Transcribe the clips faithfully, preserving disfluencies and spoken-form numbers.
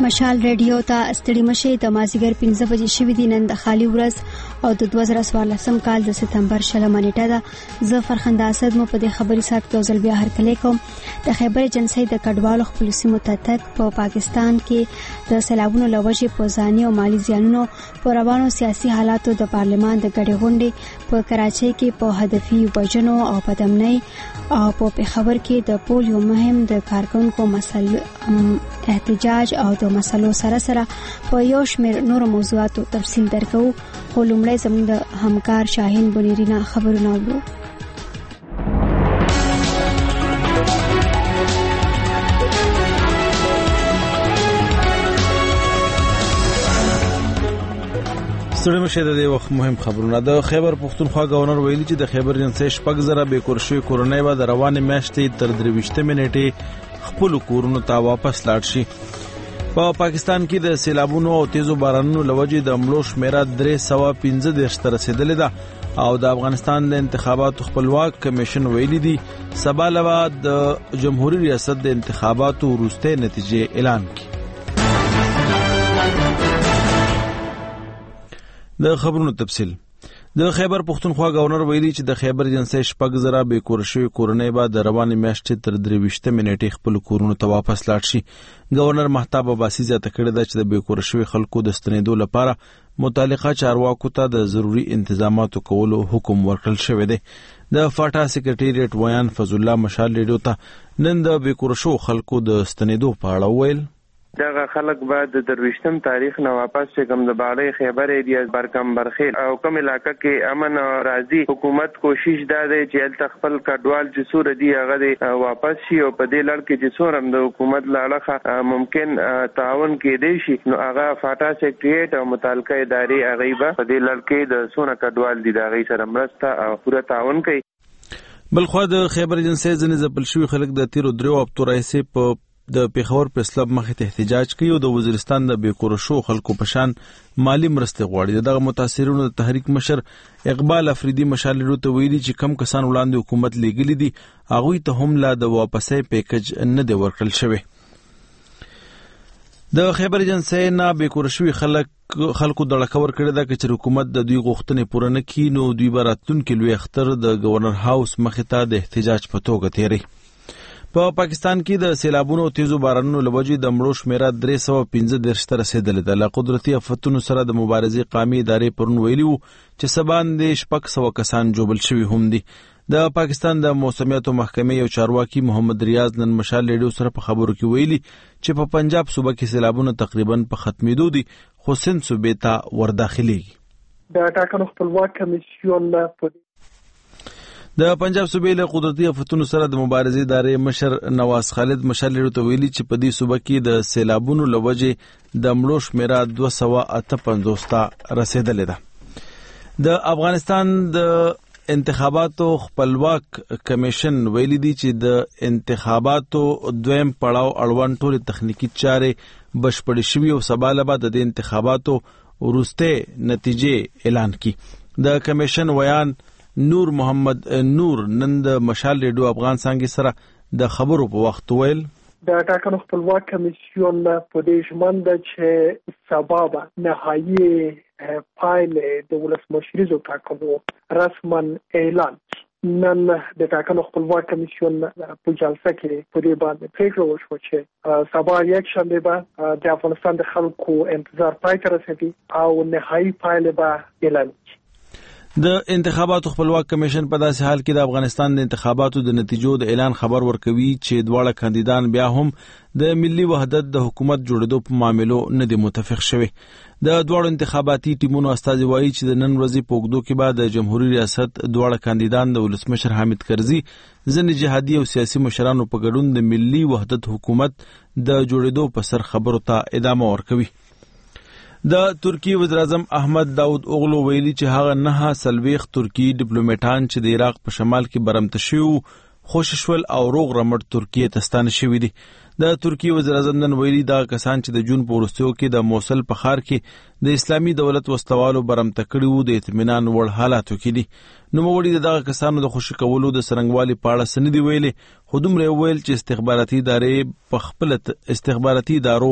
مشال ریډیو ته ستړي مشه د مازیګر پنځه بجې شوې دي. نن د خالي ورځ او د دوه زره څوارلسم کال د سپتمبر شلمه نیټه ده. زه فرخنده اسد مو په دې خبري سات کې ځل بیا هرکلی کوم. د خیبر ایجنسی د کډوالو خپل سیمو ته تک په پاکستان کې د سیلابونو لوجې په ځاني او مالی زیانونو په روانو سیاسي حالاتو د پارلمان د ګډې غونډې په کراچۍ کې په هدفي وژنو او پدمنۍ او په پیښور کې د پولیو مهم د کارکونکو مسل احتجاج او د مسلو سره سره په یو شمېر نور موضوعاتو تفصیل درکو. خو لومړی زموږ د همکار شاهین بنيرينا خبرونه اورو. ستړي مشه د دې وخت مهم خبرونه. د خیبر پښتونخوا گورنر ویلي چې د خیبر ایجنسی شپږ زره بې کور شوي کورنۍ به د روانې میاشتې تر درویشتمې نیټې خپلو کورونو ته واپس لاړ شي. په پا پاکستان کې د سیلابونو او تیزو بارانونو لوجې د مړو شمیره درې سوه پنځه دېرش ته رسیدلې ده او د افغانستان د انتخاباتو خپلواک کمیشن ویلي دي سبا لوا د جمهوریت ریاست د انتخاباتو وروستۍ نتیجې اعلان کړي. د خبرونو تفصیل. د خیبر پښتونخوا گورنر ویلي چې د خیبر ایجنسی شپږ زره بې کور شوي کورنۍ به د روانې میاشتې تر درویشتمې نیټې خپلو کورونو ته واپس لاړ شي. گورنر مهتاب عباسي زیاته کړې ده چې د بې کور شوي خلکو د ستنېدو لپاره متعلقه چارواکو ته د ضروري انتظاماتو کولو حکم ورکړل شوی دی. د فاټا سکرټریټ ویان فضل الله مشال ریډیو ته نن د بې کور شوو خلکو د ستنېدو په اړه وویل. دغه خلک بعد د درویشتم تاریخ نه واپس چې کوم د باړې خیبر ایریا برکم برخیل او کوم علاقې کې امن او راضي حکومت کوشش دا دی چې ال خپل کډوال چې سور دی هغه واپس شي او په دې لړ کې چې سورم د حکومت لاړه ممکن تعاون کې دی شي نو هغه فاټا سیکریټریټ او متعلقه ادارې هغه به په دې لړ کې د سونه کډوال دي دا غي سره مرسته او پوره تعاون کوي. بلخو د خیبر ایجنسی ځنې ځپل شوي خلک د تیرو درو هفتو راهیسې په د پیښور په اسلام مخې ته احتجاج کوي او د وزیرستان د بې کور شوو خلکو په شان مالی مرستې غواړي. دغه متاثرینو د تحریک مشر اقبال افریدي مشال ریډیو ته ویلي چې کم کسان وړاندې حکومت لیږلي دي هغوی ته هم لا د واپسۍ پیکج نه دی ورکړل شوی. د خیبر ایجنسی نه بې کور شوي خلک خلکو دړه کور کړې ده چې حکومت د دوی غوښتنې پوره نه کړي نو دوی به راتلونکي لوی اختر د گورنر هاوس مخې ته د احتجاج په توګه تیری. په پا پاکستان کې د سیلابونو او تیزو بارانونو لوجې د مړو شمیره درې سوه پنځه دېرش ته رسیدلې ده. له قدرتي آفتونو سره د مبارزې قامي ادارې پرون ویلي وو چې سبا اندې شپږ سوه کسان جوبل شوي هم دي. د پاکستان د موسمیاتو محکمې یو چارواکي محمد ریاض نن مشال ریډیو سره په خبرو کې ویلي چې په پنجاب صوبه کې سیلابونه تقریبا په ختمېدو دي خو سند صوبې ته ورداخلېږي. د ټاکنو خپلواک کمیسیون په د پنجاب صوبې له قدرتي آفتونو سره د مبارزې ادارې مشر نواز خالد مشال ریډیو ته ویلي چې په دې صوبه کې د سیلابونو له وجې د مړو شمیره دوه سوه اته پنځوس ته رسیدلې ده. د افغانستان د انتخاباتو خپلواک کمیشن ویلي دي چې د انتخاباتو دویم پړاو اړوند ټولې تخنیکی چارې بشپړې شوي او سبا له بعد د انتخاباتو وروستۍ نتیجې اعلان کړي. د کمیشن ویان نور محمد نور نن د مشال ریډیو افغان څانګې سره د خبرو په وخت ویل د ټاکنو خپلواک کمیسیون په دې ژمن ده چې سبا به نهایي پایلې د ولسمشریزو ټاکنو رسما اعلان. نن د ټاکنو خپلواک کمیسیون په جلسه کې په دې باندې پریکړه وشوه چې سبا یک شنبه به د افغانستان د خلکو انتظار پای ته رسیدي او نهایي پایلې به اعلان شي. د انتخاباتو خپلواک کمیشن په داسې حال کې د افغانستان د انتخاباتو د نتیجو د اعلان خبر ورکوي چې دواړه کاندیدان بیا هم د ملي وحدت د حکومت جوړېدو په معاملو نه دي متفق شوي. د دواړو انتخاباتي ټیمونو استازي وایي چې د نن ورځې په اوږدو کې به د جمهوریت ریاست دواړه کاندیدان د ولسمشر حامد کرزي ځینې جهادي او سیاسي مشرانو په ګډون د ملي وحدت حکومت د جوړېدو په سر خبرو ته ادامه ورکوي. د ترکی وزیر اعظم احمد داود اوغلو ویلي چې هغه نه څلوېښت ترکی ډیپلوماټان چې د عراق په شمال کې برمته شوي خوشي شول او روغ رمټ ترکیې ته ستانه شوي دي. د ترکی وزیر اعظم نن ویلي دا کسان چې د جون په وروستیو کې د موصل په ښار کې د اسلامي دولت وسوالو برمته کړي وو د اطمینان وړ حالاتو کې دي. نوموړي دغه کسانو د خوشي کولو د څرنګوالي په اړه څه نه دي ویلي خو دومره ویل چې استخباراتي ادارې په خپل استخباراتي ادارو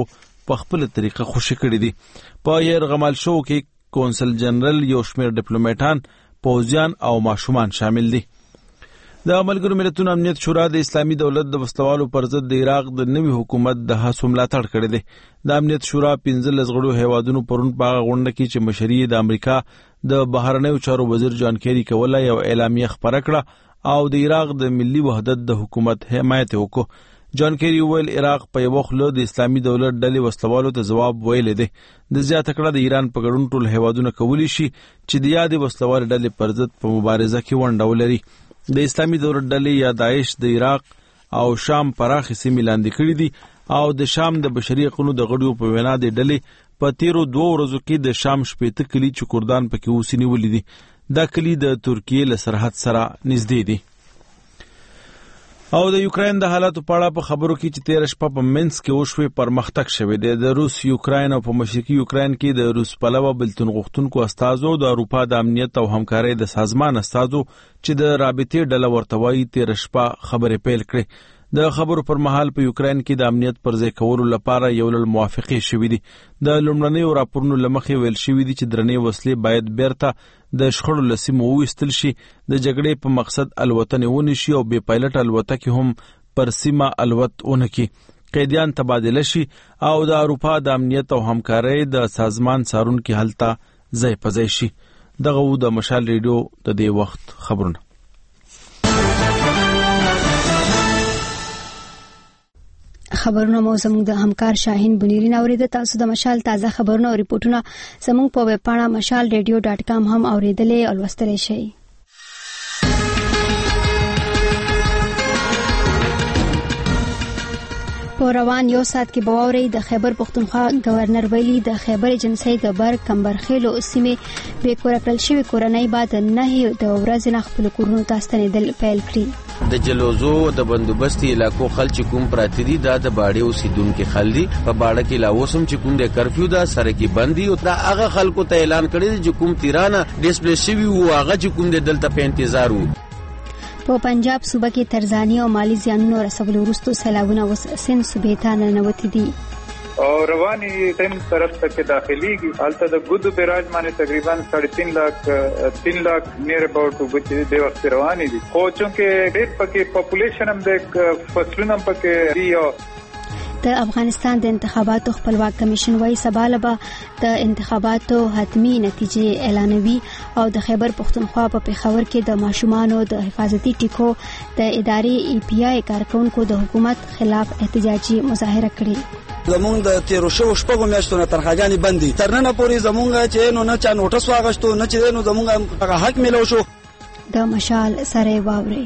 په خپل طریقه خوشی کړي دي. په یرغمل شو کې کونسل جنرال یو شمېر ډیپلوماټان، پوځیان او ماشومان شامل دي. د ملګرو ملتونو امنیت شورا د اسلامي دولت د وسلوالو پر ضد د عراق د نوي حکومت د هڅو ملاتړ کړی دی. د امنیت شورا پنځلس غړو هیوادونو پرون په هغه غونډه کې چې مشري د امریکا د بهرنیو چارو وزیر جان کیری کوله یو اعلامیه خپره کړه او د عراق د ملي وحدت د حکومت حمایت وکړو. جان کیری ویل عراق په یو خلو د اسلامي دولت ډلې وسلوالو ته جواب ویل دي. د زیاته کړه د ایران په ګډون ټول هیوادونه کولی شي چې د یادې وسلوال ډلې پر ضد په مبارزه کې ونډه ولري. د اسلامي دولت ډلې یا داعش د عراق او شام پراخې سیمې لاندې کړي دي او د شام د بشري حقوقو د غړو په وینا د ډلې په تیرو دوه ورځو کې د شام شپېته کلي چې کردان پکې اوسې نیولي دي. دا کلي د ترکیې له سرحد سره نږدې دي. او د یوکرين د حالاتو په اړه په خبرو کې چې تیر شپه په منسک کې وشوي پرمختګ شوی دی. د روس یوکرين او په مشرقي یوکرين کې د روس پلوه بلتون غوښتونکو استازو د اروپا د امنیت او همکارۍ د سازمان استازو چې د رابطې ډله ورته وایي تیر شپه خبرې پیل کړې. د خبرو پر مهال په یوکرين کې د امنیت پر ځای کولو لپاره یو لړ موافقې شوې دي. د لومړنیو راپورونو له مخې ویل شوي دي چې درنې وسلې باید بیرته د شخړو له سیمو وویستل شي، د جګړې په مقصد الوتنې ونشي او بې پایلټ الوتکې هم پر سیمه الوت ونکړي، قیدیان تبادله شي او د اروپا د امنیت او همکارۍ د سازمان څارونکي هلته ځای په ځای شي. دغه و د مشال ریډیو د دې وخت خبرونه. خبرونه مو زموږ د همکار شاهین بنيرین اوریده. تاسو د مشال تازه خبرونه او ریپورتونه زموږ په ویب پاڼه مشال ریډیو ډاټ کام هم اوریدلې او لوستلې شئ. په روان یو ساعت کې بواوري د خیبر پختونخوا گورنر ویلي د خیبر ایجنسی د بر کمبرخیلو سیمې به کور کړل شوی کورنۍ بعد نه د ورځې نه خپل کورونو ته ستنېدل پیل کړی. د جلوزو د بندوبستي علاقو خلک کوم پراتی دي دا د باړې اوسیدونکو خلدي په باړه کې لا وسم چې کوم د کرفیو دا سره کې بندي او دا هغه خلکو ته اعلان کړی چې کوم تیرانه ډیسپلی شوی او هغه چې کوم د دلته په انتظار وو. په پنجاب صوبه کې ترزانی او مالی زیانونو رسولو وروسته سیلابونه وس سن صوبې ته ننوتي دي او رواني تم طرف ته داخليږي. حالت د ګودو بیراج باندې تقریبا ساڑھے تین لاکھ تین لاکھ نیر اباؤٹ وګړي د وخت رواني دي. خو چې ډېر پکې پاپولیشن هم د فصلونو پکې دی. او د افغانستان د انتخاباتو خپلواک کمیشن وايي سبا به د انتخاباتو حتمی نتیجې اعلانوي او د خیبر پختونخوا په پیښور کې د ماشومانو د حفاظتي ټیکو د ادارې ای پی آی کارکونکو د حکومت خلاف احتجاجي مظاهره کړې. زمونږ د تیرو شو شپږو میاشتو نه تنخواګانې بندي تر نن پورې زمونږ چې نو نه چا نوټس واغشتو نه چې نو زمونږ حق ملو شو. د مشال سره واوري.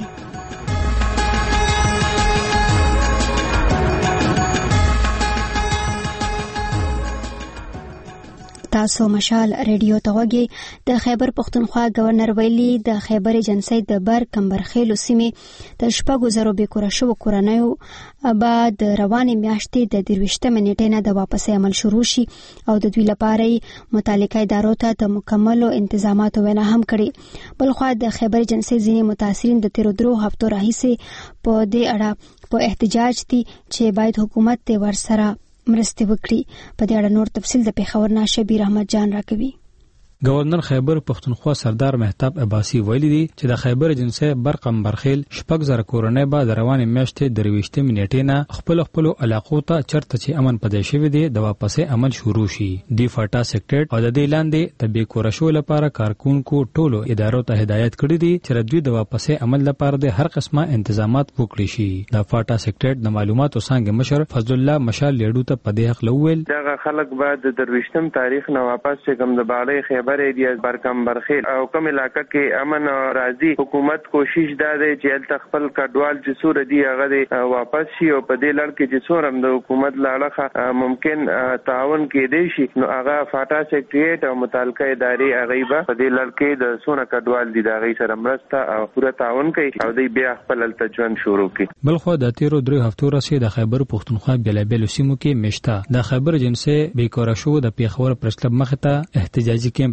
تاسو مشال ریډیو ته وګورئ. د خیبر پختونخوا گورنر ویلي د خیبر ایجنسی د بر کمبرخیلو سیمې د شپږو زرو بې کوره شوو کورنیو بعد د روانې میاشتې د درویشتمې نیټې نه د واپسې عمل شروع شي او د دوی لپاره متعلقه ادارو ته د مکملو انتظاماتو وینا هم کړي. بلخوا د خیبر ایجنسی ځینې متاثرین د تیرو درو هفتو راهیسې په دې اړه په احتجاج دي چې باید حکومت ته ورسره مرسته وکړي. په دې اړه نور تفصیل د پیښور نه شبیر احمد جان راکوي. گورنر خیبر پختونخوا سردار مهتاب عباسی ویلي دي چې د خیبر ایجنسی برقم برخیل شپږ زره کورنۍ به د روانې میاشتې د درویشتمې نیټې نه خپل خپل علاقو ته چرته چې امن پدې شوی دی د واپسې عمل شروع شي. دی فاټا سیکټریټ او د دې لاندې د بې کوره شو لپاره کارکونکو ټولو ادارو ته هدایت کړی دي چې دوی د واپسې عمل لپاره د هر قسمه انتظامات وکړي شي. د فاټا سیکټریټ د معلوماتو څنګه مشر فضل الله مشال لیډو ته په دې حق لوول دا خلک بعد د درویشتم تاریخ نه واپس چې کوم د باړې خیبر ایریاز برکم برخیل او کوم علاقہ کې امن راځي حکومت کوشش دا دی چې تل خپل کډوال چې سور دی هغه واپس شي او په دې لړ کې چې سورم د حکومت لاړه ممکن تعاون کې دی شي نو هغه فاټا سیکریټریټ او متعلقه ادارې هغه به په دې لړ کې د سونه کډوال دي دا غي سره مرسته او پوره تعاون کوي او دوی بیا خپل التجون شروع کړي. بلخو د تیرو درې هفتو راځي د خیبر پختونخوا بلابل سیمو کې مشتا د خیبر جنسي بیکاره شو د پیښور پرسکلب مخ ته احتجاجي کیمپ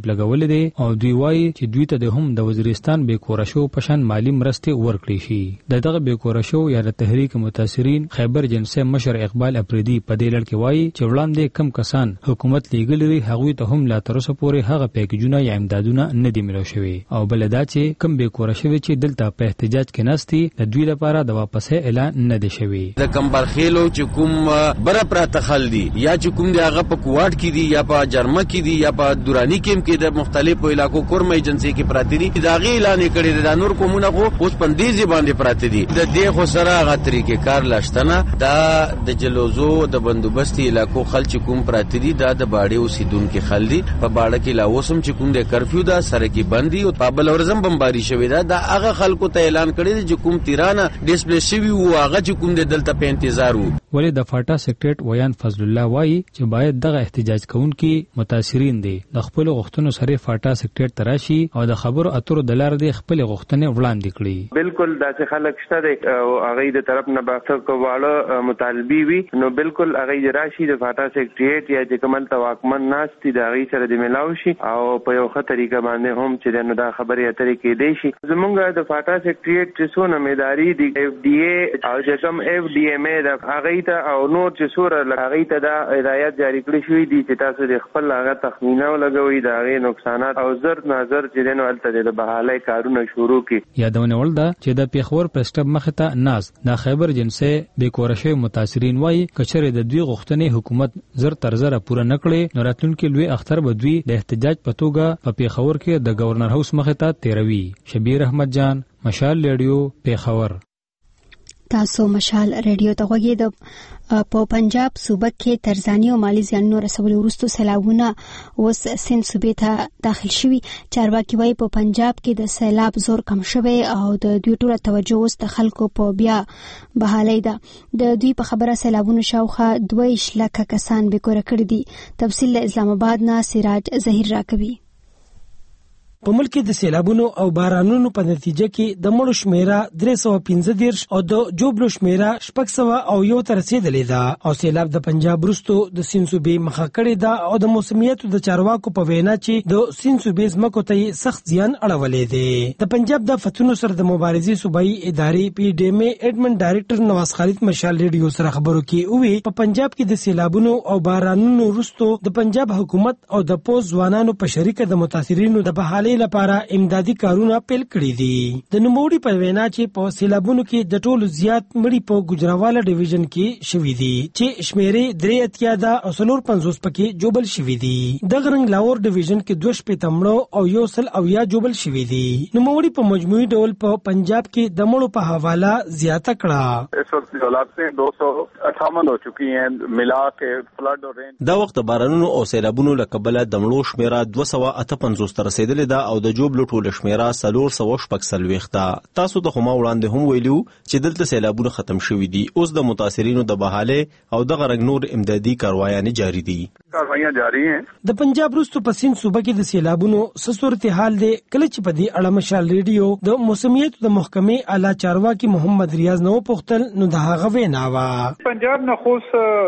لګولې دي او دوی وایي چې دوی ته د هم د وزیرستان بې کوره شو پشان مالی مرستې ورکړي شي. د دغه بې کوره شو یا د تحریک متاثرین خیبر جنسه مشر اقبال اپریدي په دې لړ کې وایي چې وړاندې کم کسان حکومت لیږلي دي هغوی ته هم لا تر اوسه پورې هغه پیکیجونه یا امدادونه نه دي ملو شوي او بل دا چې کم بې کوره شوي چې دلته په احتجاج کې نستي د دوی لپاره د واپسې اعلان نه دی شوی. د کمبرخیلو چې کوم بره پراته خل دي یا چې کوم دی هغه په کوواټ کې دي یا په جرمه کې دي یا په دورانی کېم کې د مختلفو علاقو کورم ایجنسی کې پراته دي دا غي اعلان کړي د نور کومونه خو اوس پندېزي باندې پراته دي د دې خو سره هغه طریقې کار لاشتنه دا د جلوزو د بندوبستي علاقو خلک کوم پراته دي دا د باړې اوسیدونکو خل دي په باړه کې لا اوسم چې کوم د کرفیو دا سره کې بندي او په بل ورځم بمباري شوې ده دا هغه خلکو ته اعلان کړی چې کوم تیرانه ډیسپلی شوی او هغه چې کوم د دلته په انتظار وو. ولې د فاټا سیکریټ ویان فضل الله وایي چې باید دغه احتجاج کوونکي متاثرین دي د خپل غوښتنو سره فاټا سیکریټ تراشي او د خبرو اترو د لار د خپل غوښتنې وړاندې کړي. بالکل داسې خلک شته دي او هغه د طرف نه باثق کوواله مطالبي وي نو بالکل هغه راشي د فاټا سیکریټ یا د کمل تواکمن ناستي د هغه سره د ملاو شي او په یو ښه طریقه باندې هم چې نو دا خبرې اترې کې دی شي. زمونږ د فاټا سیکریټ چې څو نمداري دی اف ډي اي او چې کوم اف ډي ام اي د هغه ته او نور چې سوره هغه ته دا هدایت جاری کړی شوی دی چې تاسو د خپل هغه تخمینه ولګوي دا غي نقصانات او زر نظر چې دنو الته د بحاله کارونه شروع کی. یادونه ولدا چې د پیښور پرسټب مخه ته ناز د خیبر جنسه بې کورشه متاثرین وای کچره د دوی غوښتنې حکومت زر تر زره پوره نکړي نو راتلونکي لوی اختر به دوی د احتجاج په توګه په پیښور کې د گورنر هاوس مخه ته تیروي. شبیر احمد جان مشال ریډیو پیښور. تاسو مشال ریډیو ته غوږی د په پنجاب صوبه کې ترزانی او مالی زیانونو رسولو وروسته سیلابونه اوس سند صوبې ته داخل شوي. چارواکي وایي په پنجاب کې د سیلاب زور کم شوی او د دوی ټوله توجه اوس د خلکو په بیا بحالۍ ده. د دوی په خبره سیلابونو شاوخوا دوه ویشت لکه کسان بېکوره کړي دي. تفصیل له اسلام آباد نه سراج ظهیر راکوي. په ملک کې د سیلابونو او بارانونو په نتیجه کې د مړو شمیره درې سوه پنځه دېرش او د جوبلو شمیره شپږ سوه او یو ته رسېدلې ده او سیلاب د پنجاب وروستو د سیند صوبې مخه کړې ده او د موسمیاتو د چارواکو په وینا چې د سیند صوبې ځمکو ته یې سخت زیان اړولی دی. د پنجاب د فتونو سره د مبارزې صوبایي ادارې پی ډي ایم اے ایډمن ډایرکټر نواز خالد مشال ریډیو سره خبرو کې وویل په پنجاب کې د سیلابونو او بارانونو وروستو د پنجاب حکومت او د پوز ځوانانو په شریکه د متاثرینو د بحالۍ لپاره امدادي کارونه پیل کړي دي. د نوموړي په وینا چې په سیلابونو کې د ټولو زیات مړي په ګجراواله ډیویژن کې شوي دي چې شمیرې درې اتیا ده او څلور پنځوس پکې جوبل شوي دي. دغه رنګ لاهور ډیویژن کې دوه شپېته مړه او یو سل اویا جوبل شوي دي. نوموړي په مجموعي ډول په پنجاب کې د مړو په حواله زیاته کړه. اس وقت حالات دو سو اٹھاون ہو چکی ہیں ملا کے فلڈ اور رین. دا وخت بارانونو او سیلابونو له کبله د مړو شمیره دوه سوه اته پنځوس ته رسېدلې ده او د جوبلو ټوله شمیره څلور سوه شپږ څلوېښت ده. تاسو ته خو ما وړاندې هم ویلي وو چې دلته سیلابونه ختم شوي دي. اوس د متاثرینو د بحالۍ او دغه رنګ نور امدادي کاروایانې جاري دي. کاروایاں جاری ہیں. د پنجاب وروسته په سیند صوبه کې د سیلابونو څه صورتحال دی کله چې په دې اړه مشال ریډیو د موسمیاتو د محکمې اعلی چارواکي محمد ریاض نه وپوښتل نو د هغه وینا وه پنجاب نه خو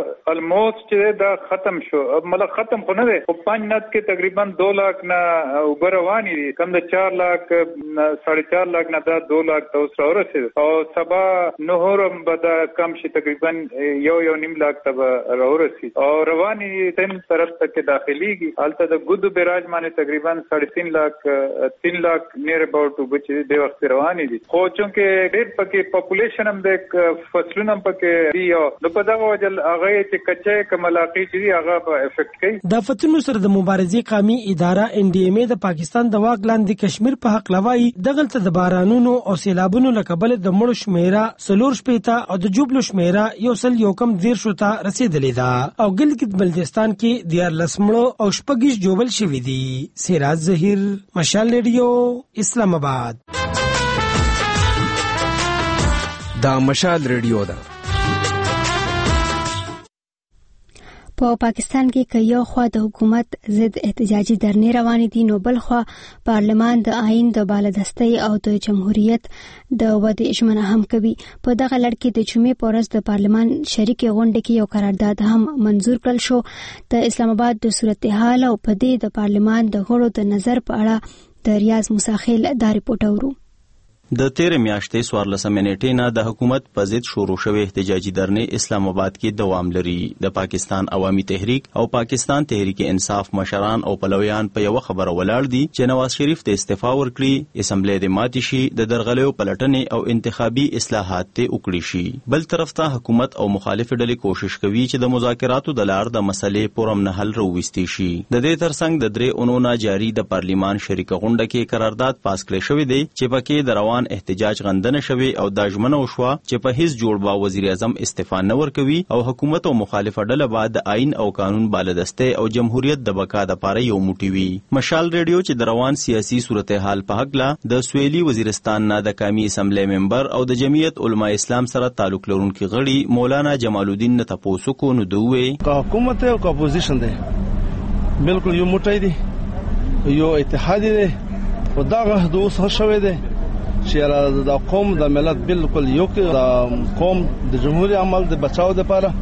الموست چې دا ختم شو مطلب ختم خو نه دی خو پنج نت کې تقریبا دو لاک نه اوبه روانې دي کم د چار لاک ساڑھے چار لاک نه دا دو لاک ته اوس راورسېد او سبا نهورم به دا کم شي تقریبا یو یو نیم لاک ته به راورسېد او روانې تین طرف ته کې داخليږي هلته د ګودو بیراج باندې تقریبا ساڑھے تین لاک تین لاک نیر اباؤٹ اوبه چې د وخت روانې دي خو چونکې ډېر پکې پاپولیشن هم د فصلونه هم پکې دي نو په دغه وجه هغه چې کچې کملاقي چې هغه به افیکټ کوي. د فتونو سره د مبارزې قومي اداره ان ډي ایم اے د پاکستان د واک لاندې کشمیر په حق لوي دغلته د بارانونو او سیلابونو له کبله د مړو شمیره څلور شپېته او د جوبلو شمیره یو سل یو کم دېرش ته رسېدلې ده او ګلګت بلتستان کې دیارلس مړو او شپږ جوبل شوي دي. سراج ظهیر مشال ریډیو اسلام آباد. دا مشال ریډیو ده. په پاکستان کې که یو خوا د حکومت ضد احتجاجي درنې روانې دي، نو بل خوا پارلمان د آئین د بالادستۍ او د جمهوریت د ودې ژمنه هم کوي. په دغه لړ کې د جمعې په ورځ د پارلمان شریکې غونډې کې یو قرارداد هم منظور کړل شو. د اسلام آباد د صورتحال او په دې د پارلمان د غړو د نظر په اړه د ریاض مساخیل دا رپورټ اورو. د تیر میاشتې څوارلسمې نیټې نه د حکومت په ضد شروع شوې احتجاجي درنې اسلام آباد کې دوام لري. د پاکستان عوامي تحریک او پاکستان تحریک انصاف مشران او پلویان په یو خبره ولاړ دي چې نواز شریف ته استعفا ورکړي، اسمبلی د ماتې شي، د درغلیو پلټنې او انتخابي اصلاحات ته وکړي شي. بل طرف ته حکومت او مخالف ډلې کوشش کوي چې د مذاکراتو د لار د مسلې پرامن حل راوستي شي. د دې ترڅنګ د درې اونونو جاری د پارلمان شریکه غونډه کې قرارداد پاس کړی شوی دی چې پکې د روان احتجاج غندنه شوی او دا ژمنه وشوه چې په هیڅ جوړ با وزیر اعظم استعفا نه ورکوي او حکومت او مخالفه ډله بعد د آئین او قانون بالادسته او جمهوریت د بقا د پاره یو موټی وي. مشال ریډیو چې د روان سیاسي صورتحال په حق لا د سویلي وزیرستان نه د قومي اسمبلی ممبر او د جمعیت علما اسلام سره تعلق لرونکي غړي مولانا جمال الدین نه تاسو کو نو دوی حکومت او اپوزیشن دی بالکل یو موټی دی، یو اتحاد دی او دا غو څه شوی دی چې د قوم د ملت بالکل یو کې د قوم د جمهوریت عمل د بچاو لپاره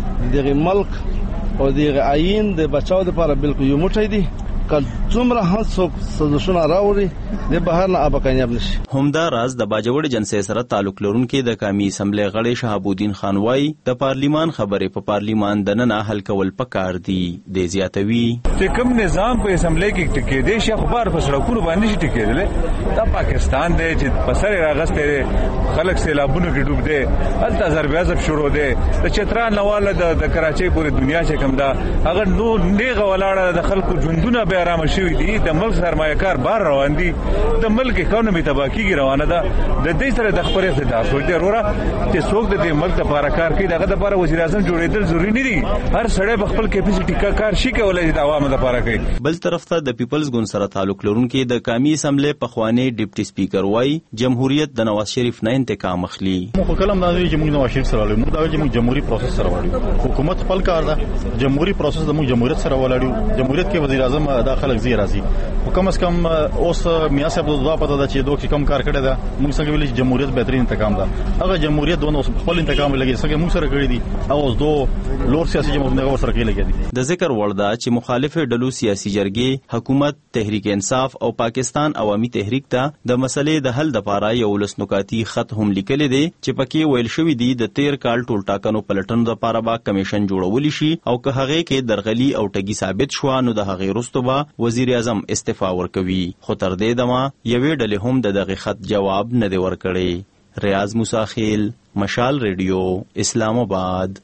د ملک او د آئین د بچاو لپاره بالکل یو موټی دی. کله څومره هڅه سازشونه راوړي د بهر نه اب کامیاب نشي. همدا راز د باجوړ جنسې سره تعلق لرونکي د قومي اسمبلی غړي شهاب الدین خان وای د پارلیمان خبرې په پارلیمان د نه حل کول پکار دي. د زیاتوي چې کوم نظام په اسمبلی کې ټکی دی شي خبر په سړکونو باندې شي ټکیدل. دا پاکستان دی چې په سر راغسته خلک سیلابونو کې ډوب دي، هلته ضرب عزب شروع دي. د چتران نواله د کراچۍ پورې دنیا چې کوم دا اگر نو نیغه ولاړه د خلکو ژوندونه به آرام شوي دي، د ملک سرمایه‌کار بار روان دي، د ملک اکانومي تباہ کیږي روانه ده. د دې سره د خبرې اقتدار سوچ دی وروره چې څوک د دې ملک لپاره کار کوي، دغه لپاره وزیر اعظم جوړېدل ضروري نه دي. هر سړی په خپل کیپیسټي کار شي کولای چې د عوامو لپاره کوي. بل طرف ته د پیپلز ګوند سره تعلق لرونکي د قومي اسمبلی پخوانی ډیپټي سپیکر وای جمهوریت د نواز شریف نه انتقام اخلي. مو کلم دا چې موږ نواز شریف سره موږ دا چې موږ جمهوریت پروسس سره وړو، حکومت خپل کار ده، جمهوریت پروسس د موږ جمهوریت سره ولاړو. جمهوریت کې وزیر اعظم دا خلک زی راځي کم از کم اوس میا صاحب د دوا پته ده چې دوی کم کار کړی ده. موږ څنګه ویل چې جمهوریت بهترین انتقام ده، هغه جمهوریت دونه خپل انتقام لګي څنګه موږ سره کړی دي او اوس دو لور سیاسي جمهوریت نه سره کې لګي دي. د ذکر وردا چې مخالف ډلو سیاسي جرګې حکومت تحریک انصاف او پاکستان عوامي تحریک ته د مسلې د حل لپاره یو لسنکاتی خط هم لیکل دي چې پکې ویل شوی دی د تیر کال ټول ټاکنو پلټنو لپاره با کمیشن جوړول شي او که هغه کې درغلي او ټګي ثابت شو نو د هغه رستوبه وزیر اعظم استعفا ورکوي. خو تر دې دمه یوې ډلې هم د دغه خط جواب نه دی ورکړی. ریاض مساخیل، مشال ریډیو، اسلام آباد.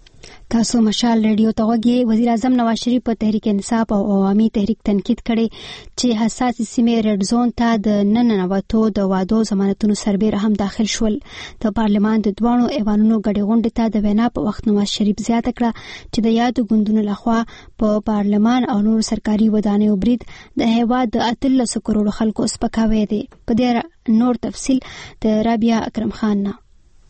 تاسو مشال ریډیو ته وګورئ. وزیر اعظم نواز شریف په تحریک انصاف او عوامي تحریک تنقید کړي چې حساس سیمې ریډ زون ته د نن نواتو د وادو ضمانتونو سربېره هم داخل شول. د پارلمان د دوانو ایوانونو غړي غونډې ته د وینا په وخت نواز شریف زیاته کړه چې د یادو ګوندونو لخوا په پارلمان او نور سرکاري ودانیو برید د هیواد د اتلس کروڑو خلکو سپکاوی دی. په دې نور تفصیل د رابعه اکرم خان نه.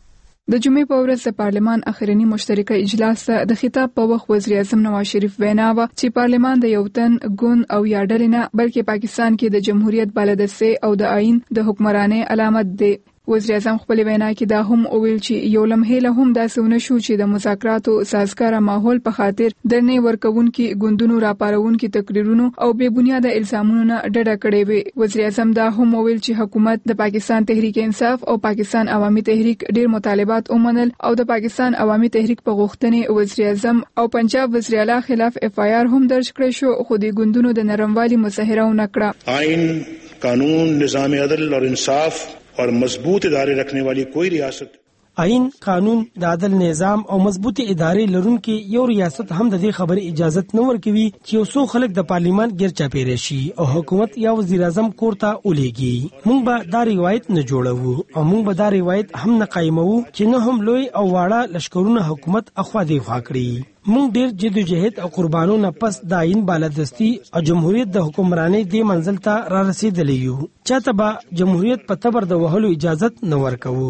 د جمعې په ورځ د پارلمان اخرنی مشترکه اجلاس د خطاب په وخت وزیر اعظم نواز شریف وینا و چې پارلمان د یو تن ګوند او یا ډلې نه بلکې پاکستان کې د جمهوریت بالادسته او د آئین د حکمرانۍ علامت دی. وزیر اعظم خپل وینا کې دا هم وویل چې یو لمحه له هم داسې ونه شو چې د مذاکراتو سازګاره ماحول په خاطر درنې ورکوونکي ګوندونو راپارونکي تقریرونو او بے بنیاده الزامونو نه ډډه کړې وي. وزیر اعظم دا هم وویل چې حکومت د پاکستان تحریک انصاف او پاکستان عوامي تحریک ډیر مطالبات ومنل او د پاکستان عوامي تحریک په غوښتنې وزیر اعظم او پنجاب وزیر اعلی خلاف اف آی آر هم درج کړی شو خو د ګوندونو د نرموالي مظاهره ونه کړه. آئین، قانون، نظام عدل اور انصاف اور مضبوط ادارے رکھنے والی کوئی ریاست آئین، قانون، د عدل نظام او مضبوطی ادارې لرونکي یو ریاست هم د دې خبرې اجازه نه ورکوي چې یو څو خلک د پارلیمان غیر چاپیره شي او حکومت یا وزیر اعظم کورته ولېږي. موږ به دا روایت نه جوړوو او موږ به دا روایت هم نه قایمو چې نه هم لوی او واړه لشکرونه حکومت اخوا دی خوا کړی. موږ ډیر جدوجہد او قربانونو پس د آئین بالادستی او جمهوریت د حکمرانۍ د منزل ته را رسیدلی یو. چاته به جمهوریت په تبر د وهلو اجازه نه ورکوو.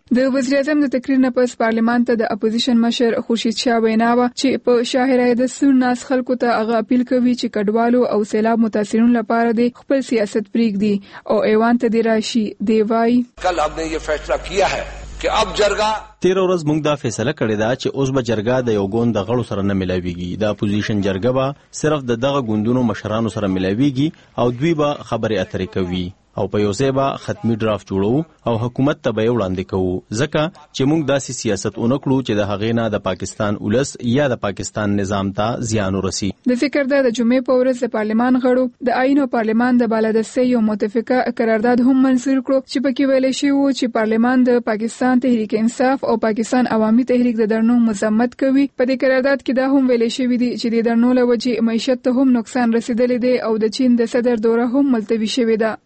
د وزیر اعظم د تقریر نه پس پارلمان ته د اپوزیشن مشر خورشید شاه وینا و چې په شاهرای د سورناس خلکو ته هغه اپیل کوي چې کډوالو او سیلاب متاثرین لپاره د خپل سیاست پریږدي او ایوان ته دی راشي دی وای کل हमने ये फैसला किया है कि अब जरगा تیر ورځ موږ دا فیصله کړې ده چې اوس به جرګه د یو ګوند د غړو سره نه ملاويږي د اپوزیشن جرګه به صرف د دغه ګوندونو مشرانو سره ملاويږي او دوی به خبرې اترې کوي او په یو ځای به ختمي ډرافټ جوړو او حکومت ته به وړاندې کوو ځکه چې موږ داسې سیاست اونکړو چې د هغې نه د پاکستان ولس یا د پاکستان نظام ته زیان ورسي. د ذکر ده د جمعې په ورځ د پارلمان غړو د آئین او پارلمان د بالادستۍ یو متفقه قرارداد هم منظور کړو چې پکې ویل شوی و چې پارلمان د پاکستان تحریک انصاف او پاکستان عوامي تحریک د درنو مذمت کوي. په دې قرارداد کې دا هم ویل شوی دی چې د درنو له وجې معیشت ته هم نقصان رسیدلی دی او د چین د صدر دوره هم ملتوي شوې ده.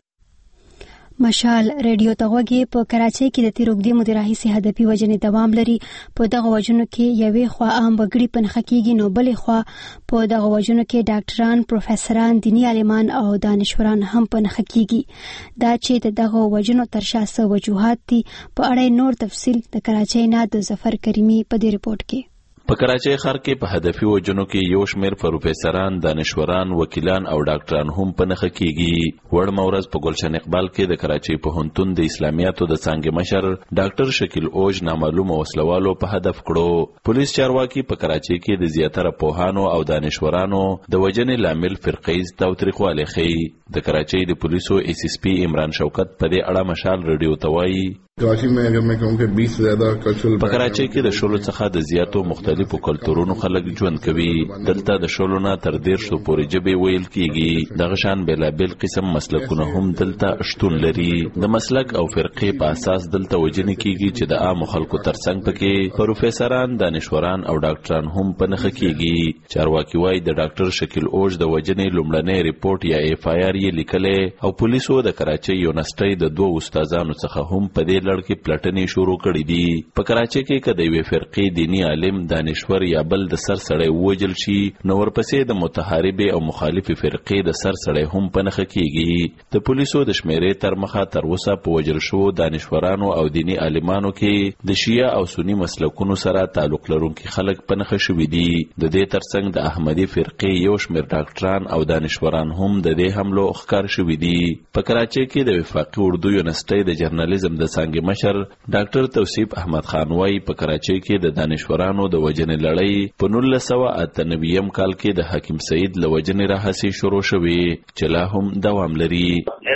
مشال ریډیو ته غوږی په کراچۍ کې د تیر اوږدې مودې راهیسې هدفي وژنې دوام لري. په دغه وژنو کې یوې خوا عام وګړي په نښه کېږي نو بلې خوا په دغه وژنو کې ډاکټران، پروفیسران، دیني عالمان او دانشوران هم په نښه کېږي. دا چې د دغه وژنو تر شا څه وجوهات دي په اړه نور تفصیل د کراچۍ نه د ظفر کریمي په دې رپورټ کې. په کراچۍ ښار کې په هدفي وژنو کې یو شمېر پروفیسران، دانشوران، وکیلان او ډاکټران هم په نښه کېږي. وړمه ورځ په ګلشن اقبال کې د کراچۍ پوهنتون د اسلامیاتو د څانګې مشر ډاکټر شکیل اوج نامعلومه وسلوالو په هدف کړو. پولیس چارواکي په کراچۍ کې د زیاتره پوهانو او دانشورانو د وژنې لامل فرقیز تاوتریخوالی ښیي. د کراچۍ د پولیسو ایس ایس پی عمران شوکت په دې اړه مشال ریډیو ته وایي کراچی میں اگر میں کہوں کہ بیس سے زیادہ کلچرل په کراچۍ کې د شلو څخه د زیاتو مختلفو کلتورونو خلک ژوند کوي. دلته د شلو نه تر دیرشو پورې ژبې ویل کیږي. دغه شان بېلابېل قسم مسلکونه هم دلته شتون لري. د مسلک او فرقې په اساس دلته وژنې کیږي چې د عامو خلکو ترڅنګ پکې پروفیسران، دانشوران او ډاکټران هم په نښه کیږي. چارواکي وایي د ډاکټر شکیل اوج د وژنې لومړنی ریپورټ یا ایف آی آر یې لیکلی او پولیسو د کراچۍ یونیورسټۍ د دوه استادانو څخه هم په دې لړ کې پلټنې شروع کړې دي. په کراچۍ کې که د یوې فرقې دیني عالم، دانشور یا بل د سر سړی ووژل شي نو ورپسې د متحاربې او مخالفې فرقې د سر سړی هم په نښه کیږي. د پولیسو د شمیرې تر مخه تر اوسه په وژل شوو دانشورانو او دیني عالمانو کې د شیعه او سني مسلکونو سره تعلق لرونکي خلک په نښه شوي دي. د دې ترڅنګ د احمدي فرقې یو شمېر ډاکټران او دانشوران هم د دې حملو ښکار شوي دي. په کراچۍ کې د وفاقي اردو یونیورسټۍ د جرنالیزم د څانګې مشر ډاکټر توصیف احمد خان وايي په کراچۍ کې د دانشورانو د وژنې لړۍ په نولس سوه اته نوي کال کې د حکیم سعید له وژنې راهیسې شروع شوې چې لا هم دوام لري.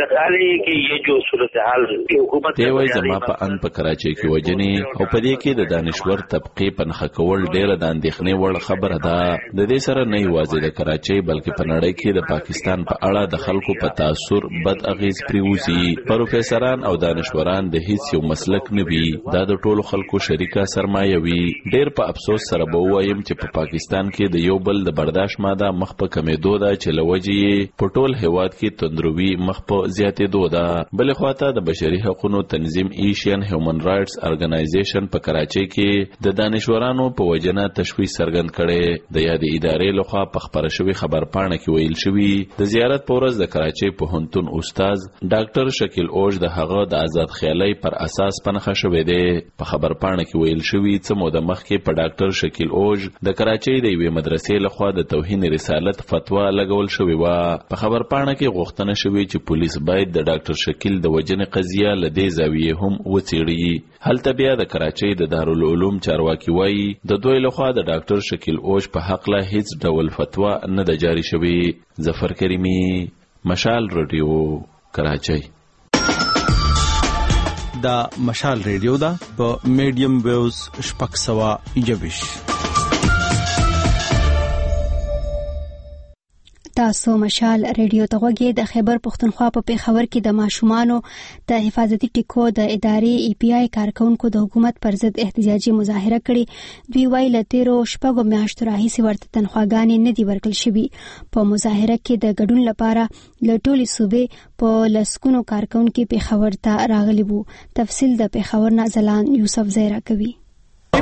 دی وايي زما په ان په کراچۍ کې وژنې او په دې کې د دانشور طبقې په نښه کول ډېره د اندېښنې وړ خبره ده. د دې سره نه یوازې د کراچۍ بلکې په نړۍ کې د پاکستان په اړه د خلکو په تاثر بد اغیز پریوزي. پروفیسران او دانشوران د هیڅ یو مسلک نه وي. دا د ټولو خلکو شریکه سرمایه وي. ډېر په افسوس سره به ووایم چې په پاکستان کې د یو بل د برداشت ماده مخ په کمېدو ده چې له وجې یې په ټول هېواد کې تندروي مخ په زیاتېدو ده. بلې خواته د بشري حقونو تنظیم ایشین هیومن رایټس ارګنایزیشن په کراچۍ کې د دانشورانو په وجنه تشویش څرګند کړی. د یادې ادارې لخوا په خپره شوې خبرپاڼه کې ویل شوي د زیارت په ورځ د کراچۍ پوهنتون استاد ډاکټر شکیل اوج د هغه د آزاد خیالۍ پر اساس په نښه شوی دی. په خبرپاڼه کې ویل شوي څه موده مخکې په ډاکټر شکیل اوج د کراچۍ د یوې مدرسې لخوا د توهین رسالت فتوا لګول شوې وه. په خبرپاڼه کې غوښتنه شوې چې پولیس باید د ډاکټر شکیل د وژنې قضیه له دې زاویې هم وڅېړي. هلته بیا د کراچۍ د دارالعلوم چارواکي وایي د دوی لخوا د ډاکټر شکیل اوج په هکله هیڅ ډول فتوا نه ده جاري شوې. ظفر کریمي، مشال رادیو، کراچۍ. دا مشال ریډیو دا په میډیم ویوز شپږ سوه یوویش. تاسو مشال ریډیو ته غوږی. د خیبر پښتونخوا په پیښور کې د ماشومانو د حفاظتي ټیکو د ادارې ای پی آی کارکونکو د حکومت پر ضد احتجاجي مظاهره کړې. دوی وایي له تیرو شپږو میاشتو راهیسې ورته تنخواګانې نه دي ورکړل شوي. په مظاهره کې د ګډون لپاره له ټولې صوبې په لسګونو کارکونکي پیښور ته راغلي وو. تفصیل د پیښور نه ځلان یوسف زیرا کوي.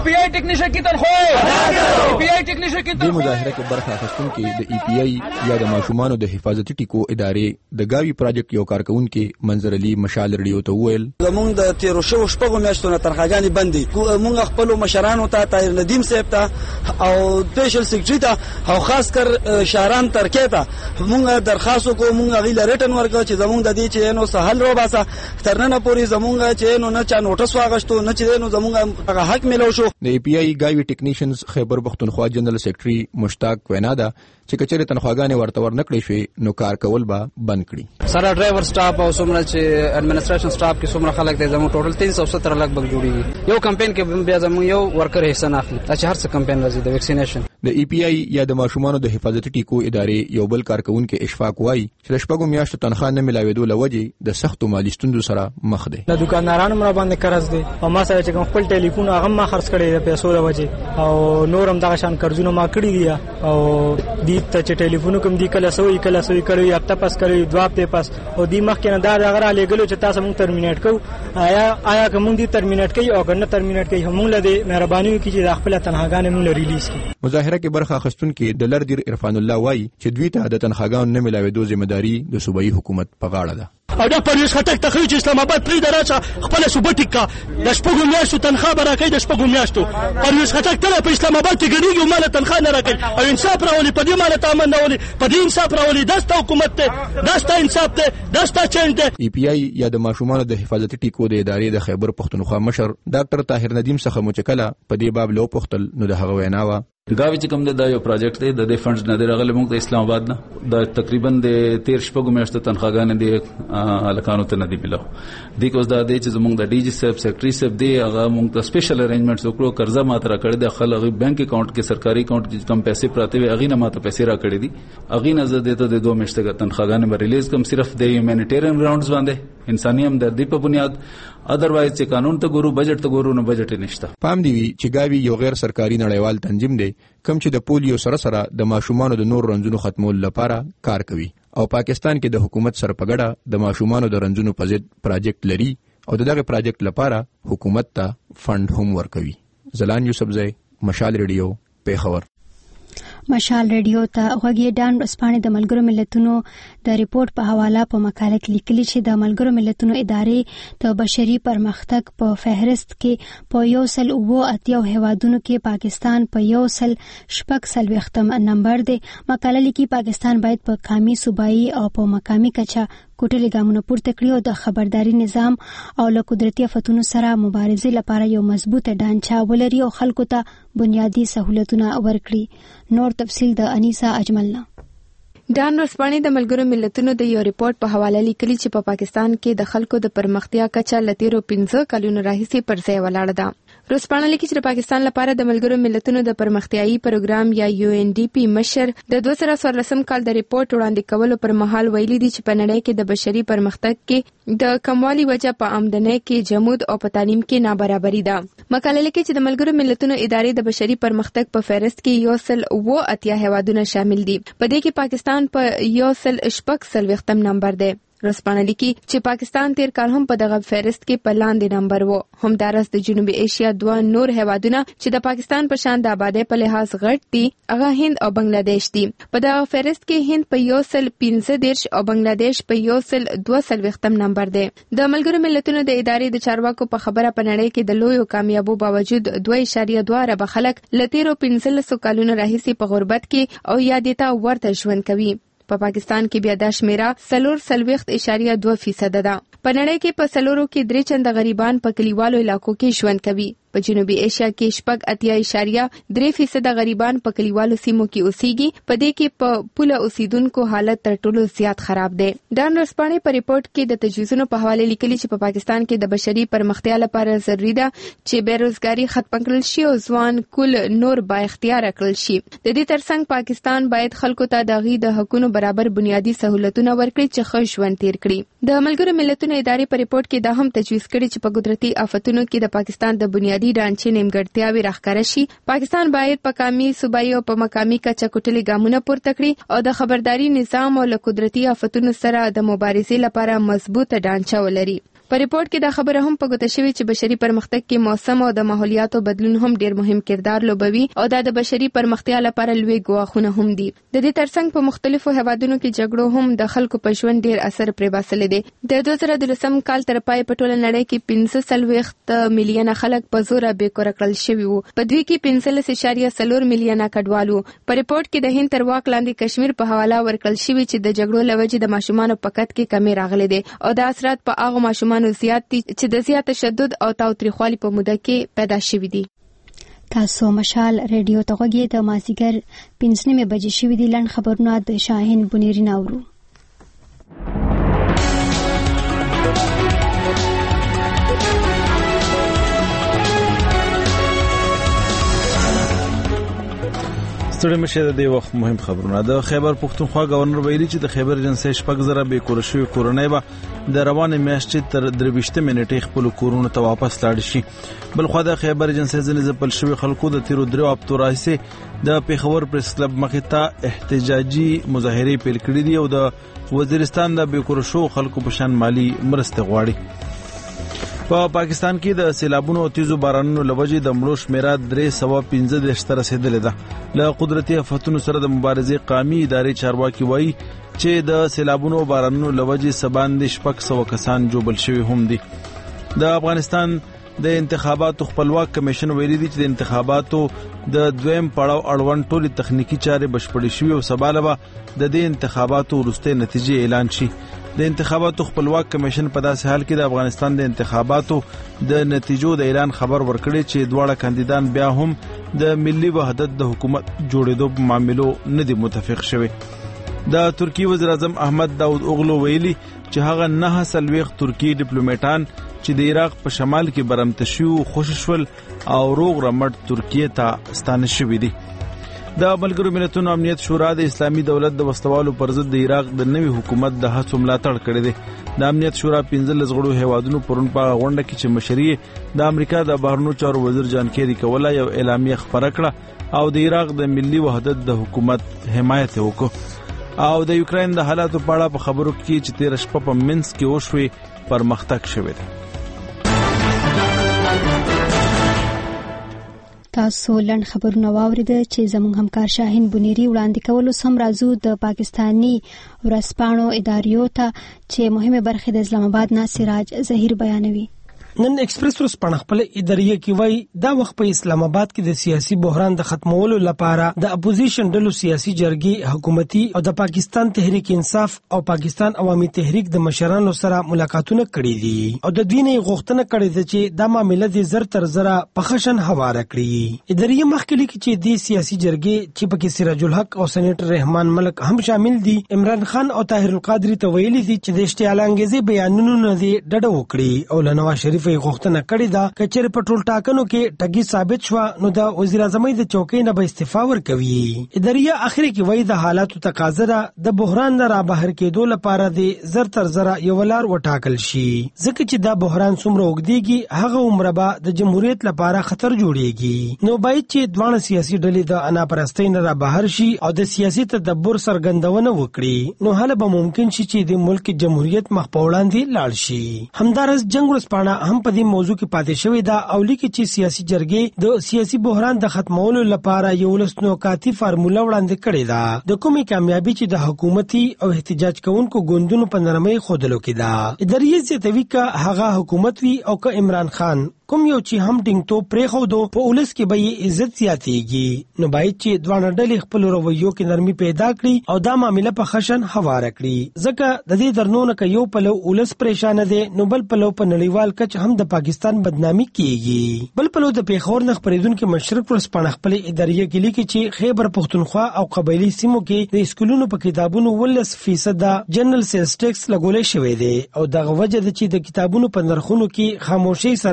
پی آی ټیکنیشن کی تنخواه ای پی آی ټیکنیشن کی د مظاهره کې برخه اخیستونکو د ای پی آی یا د ماشومانو د حفاظتي ټیکو ادارې د گاوی پروجیکټ یو کارکونکو منظر علي مشال رډیو ته وویل زمونږ د تیرو شو شپږو میاشتو نه تنخواګانې بندي مونږ خپل مشرانو ته طاهر ندیم صاحب ته او سپیشل سیکریټری ته او خاص کر شهران ترکیه ته مونږ درخواست وکړو مونږ غوښتل ریټن ورکړو چې زمونږ د دې چې نو سهل رو باسه ترنه پوری زمونږ چې نو نه چا نوټس واغشتو نه چې نو زمونږ حق ملو شو. د ای پی آی گاوی ټیکنیشنز خیبر پختونخوا جنرال سیکریټری مشتاق وینا ده چې کچره تنخواګانې ورته ورنکړې شوې نو کار کول به بند کړي. سره ډرایور سټاف او څومره چې اډمنسټریشن سټاف کې څومره خلک دي زموږ ټوټل تین سو ستر لګ بګ جوړیږي. یو کمپاین کې بیا زموږ یو ورکر حصہ نه اخلي چې هر څه کمپاین راځي د ویکسینیشن. د ای پی آی یا د ماشومانو د حفاظتي ټیکو ادارې یو بل کارکونکو اشفاق وایي چې د شپږو میاشتو تنخواه نه ملاوېدو لوجې د سختو مالي ستونزو سره مخ دي. د دکاندارانو مر باندې قرض دي او ما سره چې خپل ټلیفون هغه ما خرڅ کړی د پیسو د وجې او نورم دغه شان قرضونه ما کړی دي او دې ته چې ټلیفون کوم دی کله سوې کله سوې کړی هفته پس کړی دوه هفته پس او دې مخ کې نه دا دغه را لګلو چې تاسو مونږ ترمینیټ کوو آیا آیا کوم دې ترمینیټ کوي او کنه ترمینیټ کوي همون له دې مهرباني وکړي چې د خپل تنخواګانې مونږ ریلیز کړي. مظاهره کې برخه اخیستونکو د لردیر عرفان الله وایي چې دوی ته د تنخواګانو نه ملاوېدو ذمہ داری د صوبایي حکومت په غاړه ده. او دا پرویز خټک تخریج اسلام آباد پری دراچا خپل صوبه ټیکا د شپږو میاشتو تنخواه برکې د شپږو میاشتو پرویز خټک تل په اسلام آباد کې ګډیږي مال تنخواه نه راکړي او انصاف راولي په دې مال تامن نه ولي په دې انصاف راولي داسته حکومت ته داسته انصاف ته داسته چنټ ته. ای پی آی یا د ماشومانو د حفاظتي ټیکو د ادارې د خیبر پختونخوا مشر ډاکټر طاهر ندیم څخه مچکله په دې باب لو پختل نو د هغه ویناوه ګاوی چې کوم د یو پروجیکټ دی د دې فندز نه دی راغلی موږ د اسلام آباد نه د تقریبا د تیر شپږو میاشتو تنخواګانې دی الکانو ته نه دی ملو د کوز د دې چې زموږ د ډي جی صاحب سیکریټري صاحب دی هغه موږ د سپیشل ارینجمنټس وکړو قرضه ماتره کړی د خلک بانک اکاؤنٹ کې سرکاري اکاؤنٹ کې کم پیسې پراته وي اغه نه ماته پیسې را کړی دي اغه نه زه دته د دوه میاشتو تنخواګانې به ریلیز کوم صرف د هیومانیټیرین راوندز باندې انساني همدردي په بنیاد ادروایز چې قانون ته ګورو بجټ ته ګورو نو بجټ نشته. پام دی چې گاوی یو غیر سرکاري نړیوال تنظیم دی کوم چې د پولیو سره سره د ماشومانو د نور رنځونو ختمول لپاره کار کوي او پاکستان کې د حکومت سره په ګډه د ماشومانو د رنځونو په ضد پروجیکټ لري او دغه پروجیکټ لپاره حکومت ته فند هم ورکوي. زلان یوسفزئی مشال ریډیو پیښور. مشال ریډیو ته غوږی ډان رسپانې د ملګرو ملتونو د ریپورت په حواله په مقاله کې لیکلي چې د ملګرو ملتونو ادارې د بشري پرمختګ په فهرست کې په یو سل اوو اتیا هیوادونو کې پاکستان په یو سل شپږ څلوېښتم نمبر دی. مقاله لیکي پاکستان باید په قومي صوبایي او په مقامي کچه کوټلې ګامونه پورته کړي او د خبرداري نظام او له قدرتي آفتونو سره مبارزې لپاره یو مضبوطه ډانچه ولري او خلکو ته بنیادی سہولتونه ورکړي. نور تفصیل د انیسا اجملنا. ډان رسپانې د ملګرو ملتونو د یو ریپورت په حواله لیکلي چې په پاکستان کې د خلکو د پرمختیا کچه لتیرو پنځه کلونو راهیسې پر ځای ولاړه ده. رسپانې لیکي چې د پاکستان لپاره د ملګرو ملتونو د پرمختیایي پروګرام یا یو ان ډي پی مشر د دوه زره څوارلسم کال د ریپورت وړاندې کولو پر مهال ویلي دي چې په نړۍ کې د بشري پرمختګ کې د کموالي وجه په آمدنۍ کې جمود او په تعلیم کې نابرابري ده. مقاله لیکي چې د ملګرو ملتونو ادارې د بشري پرمختګ په فهرست کې یو سل اوو اتیا هیوادونه شامل دي. په دې کې پاکستان په یو سل شپږ څلوېښتم نمبر دی. رسپانه لیکي چې پاکستان تیر کال هم په دغه فهرست کې په لاندې نمبر وو. همدارس د جنوبي ایشیا دوه نور هیوادونه چې د پاکستان په شان د آبادی په لحاظ غټ دي هغه هند او بنگلاديش دي. په دغه فهرست کې هند په یو سل پنځه دېرش او بنگلاديش په یو سل دوه څلوېښتم نمبر دی. د ملګرو ملتونو د ادارې د چارواکو په خبره په نړۍ کې د لویو کامیابو باوجود دوه اعشاریه دوه اربه خلک لتیرو پنځلسو کلونو راهیسې په غربت کې او یا دیتا ورته ژوند کوي. په پاکستان کې بیا دا شمیره څلور څلوېښت اعشاریه دوه فیصده ده. په نړۍ کې په څلورو کې درې چنده غریبان په کلیوالو علاقو کې ژوند کوي. په جنوبي ایشیا کې شپږ اتیا اعشاریه درې فیصده غریبان په کلیوالو سیمو کې اوسېږي. په دې کې په پوله اوسیدونکو حالت تر ټولو زیات خراب دی. ډان رسپانې په ریپورت کې د تجویزونو په حواله لیکلي چې په پاکستان کې د بشري پرمختیا لپاره ضروري ده چې بیروزګاری ختم کړل شي او ځوان کول نور با اختیار کړل شي. د دې ترڅنګ پاکستان باید خلکو ته د غي د حقوقو برابر بنیادی سہولتونه ورکړي چې ښه ژوند تیر کړي. د ملګرو ملتونو ادارې په ریپورت کې دا هم تجویز کړي چې په قدرتي آفتونو کې د پاکستان د بنیادی ډانچې نیمګړتیاوې راښکاره شي. پاکستان باید په قومي صوبایي او په مقامي کچه کوټلې ګامونه پورته کړي او د خبرداري نظام او له قدرتي آفتونو سره د مبارزې لپاره مضبوطه ډانچه ولري. په ریپورت کې دا خبره هم په ګوته شوې چې بشري پرمختګ کې موسم او د ماحولیاتو بدلون هم ډېر مهم کردار لوبوي او دا د بشري پرمختیا لپاره لوی ګواښونه هم دي. د دې ترڅنګ په مختلفو هیوادونو کې جګړو هم د خلکو په ژوند ډېر اثر پرې باسلی دی. د دوه زره دولسم کال تر پای په ټوله نړۍ کې پنځه څلوېښت میلیونه خلک په زوره بېکوره کړل شوي وو. په دوی کې پنځلس اعشاریه څلور میلیونه کډوال وو. په ریپورت کې د هند تر واک لاندې کشمیر په حواله ورکړل شوي چې د جګړو له وجې د ماشومانو په قد کې کمی راغلی دی او دا اثرات په هغو ماشومانو زیات دي چې د زیات تشدد او تاوتریخوالي په موده کې پیدا شوي دي. تاسو مشال ریډیو ته غوږ یې. د مازدیګر پنځه نیمې بجې شوي دي. لنډ خبرونه د شاهین بنيري ناورو. ستړي مشه د دې وخت مهم خبرونه. د خیبر پښتونخوا گورنر ویلي چې د خیبر جنسي شپږ زره به کور شوی کورنۍ به د روانې میاشتې تر درويشته منټې خپل کورونو ته واپس لاړ شي. بل خو د خیبر جنسي ځنې ځپل شوی خلکو د تیرو درو هفتو راځي د پیښور پریس کلب مخې ته احتجاجي مظاهره پیل کړې دي او د وزیرستان د به کور شو خلکو په شان مالی مرسته غواړي. په پا پاکستان کې د سیلابونو او تیزو بارانونو لوجې د مړو شمیره درې سوه پنځه دېرش ته رسیدلې ده. له قدرتي آفتونو سره د مبارزې قامي ادارې چارواکي وایي چې د سیلابونو او بارانونو لوجې سباندې شپږ سوه کسان جوبل شوي هم دي. د افغانستان د انتخاباتو خپلواک کمیشن ویلي دي چې د انتخاباتو د دویم پړاو اړوند ټولې تخنیکی چارې بشپړې شوي او سبا له به د دې انتخاباتو وروستۍ نتیجې اعلان شي. د انتخاباتو خپلواک کمیشن په داسې حال کې د افغانستان د انتخاباتو د نتیجو د اعلان خبر ورکړي چې دواړه کاندیدان بیا هم د ملي وحدت د حکومت جوړېدو په معاملو نه دي متفق شوي. د ترکی وزیر اعظم احمد داود اوغلو ویلي چې هغه نه څلوېښت ترکی ډیپلوماټان چې د عراق په شمال کې برمته شوي خوشي شول او روغ رمټ ترکیه ته ستانه شوي دي. د ملګرو ملتونو امنیت شورا د اسلامي دولت د وسوالو پر ضد د عراق د نوي حکومت د هڅو ملاتړ کړی دی. د امنیت شورا پنځلس غړو هیوادونو پرون په غونډه کې چې مشري د امریکا د بهرنیو چارو وزیر جان کیری کوله یو اعلامیه خبره کړه او د عراق د ملي وحدت د حکومت حمایت وکړ او د یوکرين د حالاتو په اړه په خبرو کې چې تیر شپه په منسک کې وشوي پرمختګ شوی دی. تاسو لنډ خبرونه واوریده چې زموږ همکار شاهین بنيري وړاندې کولو سم راځو د پاکستانی ورځپاڼو اداریو ته چې مهمه برخه د اسلام آباد نه سراج ظهیر بیانوي. نن ایکسپریس ورځپاڼه خپل اداریه کې وایي دا وخت په اسلام آباد کې د سیاسي بحران د ختمولو لپاره د اپوزیشن ډلو سیاسي جرګې حکومتي او د پاکستان تحریک انصاف او پاکستان عوامي تحریک د مشرانو سره ملاقاتونه کړي دي او د دوی نه غوښتنه کړې ده چې دا معاملې د زر تر زره په خشن هواره کړي. اداریه مخکې کې چې د سیاسي جرګې چې پکې سراج الحق او سېنیټر رحمان ملک هم شامل دي عمران خان او طاهر القادری ته ویلي دي چې د اشتعالانګیزي بیانونو نه دی ډډه وکړي او نواز شریف یې غوښتنه کړې ده چې چېرې په ټول ټاکنو کې ټګي ثابت شوه نو د وزیر اعظم د چوکۍ نه به استعفا ورکوي. اداریه اخر کې وایي د حالاتو تقاضا ده د بحران نه را بهر کېدو لپاره د زر تر زره یو لار وټاکل شي ځکه چې دا بحران څومره اوږدېږي هغه عمره به د جمهوریت لپاره خطر جوړېږي. نو باید چې دواړه سیاسي ډلې د اناپرستۍ نه را بهر شي او د سیاسي تدبر څرګندونه وکړي نو هله به ممکن شي چې د ملک جمهوریت مخ په وړاندې لاړ شي. همدارس جنگ ورځپاڼه هم په دې موضوع کې پاتې شوې ده او لیکي چې سیاسي جرګې د سیاسي بحران د ختمولو لپاره یو لسنوکاتي فارموله وړاندې کړې ده د کومې کامیابی چې د حکومتي او احتجاج کوونکو ګوندونو په نرمۍ ښودلو کې ده. اداریه زیاتوي که هغه حکومت وي او که عمران خان کوم یو چې هم ټینګ تو پرېښودو په ولس کې به یې عزت زیاتېږي نو باید چې دواړه ډلې خپلو رویو کې نرمي پیدا کړي او دا معامله په خشن هواره کړي ځکه د دې درنونه که یو پلو ولس پریشانه دی نو بل پلو په نړیوال کچ هم د پاکستان بدنامي کیږي. بل پلو د پیښور نه خپرېدونکي مشرق ورځپاڼه خپل اداریه کې لیکي چې خیبر پښتونخوا او قبایلي سیمو کې د اسکولونو په کتابونو ولس فیصد جنرال سیلز ټیکس لګولې شوی دی او دغه وجه ده چې د کتابونو په نرخونو کې خاموشي سره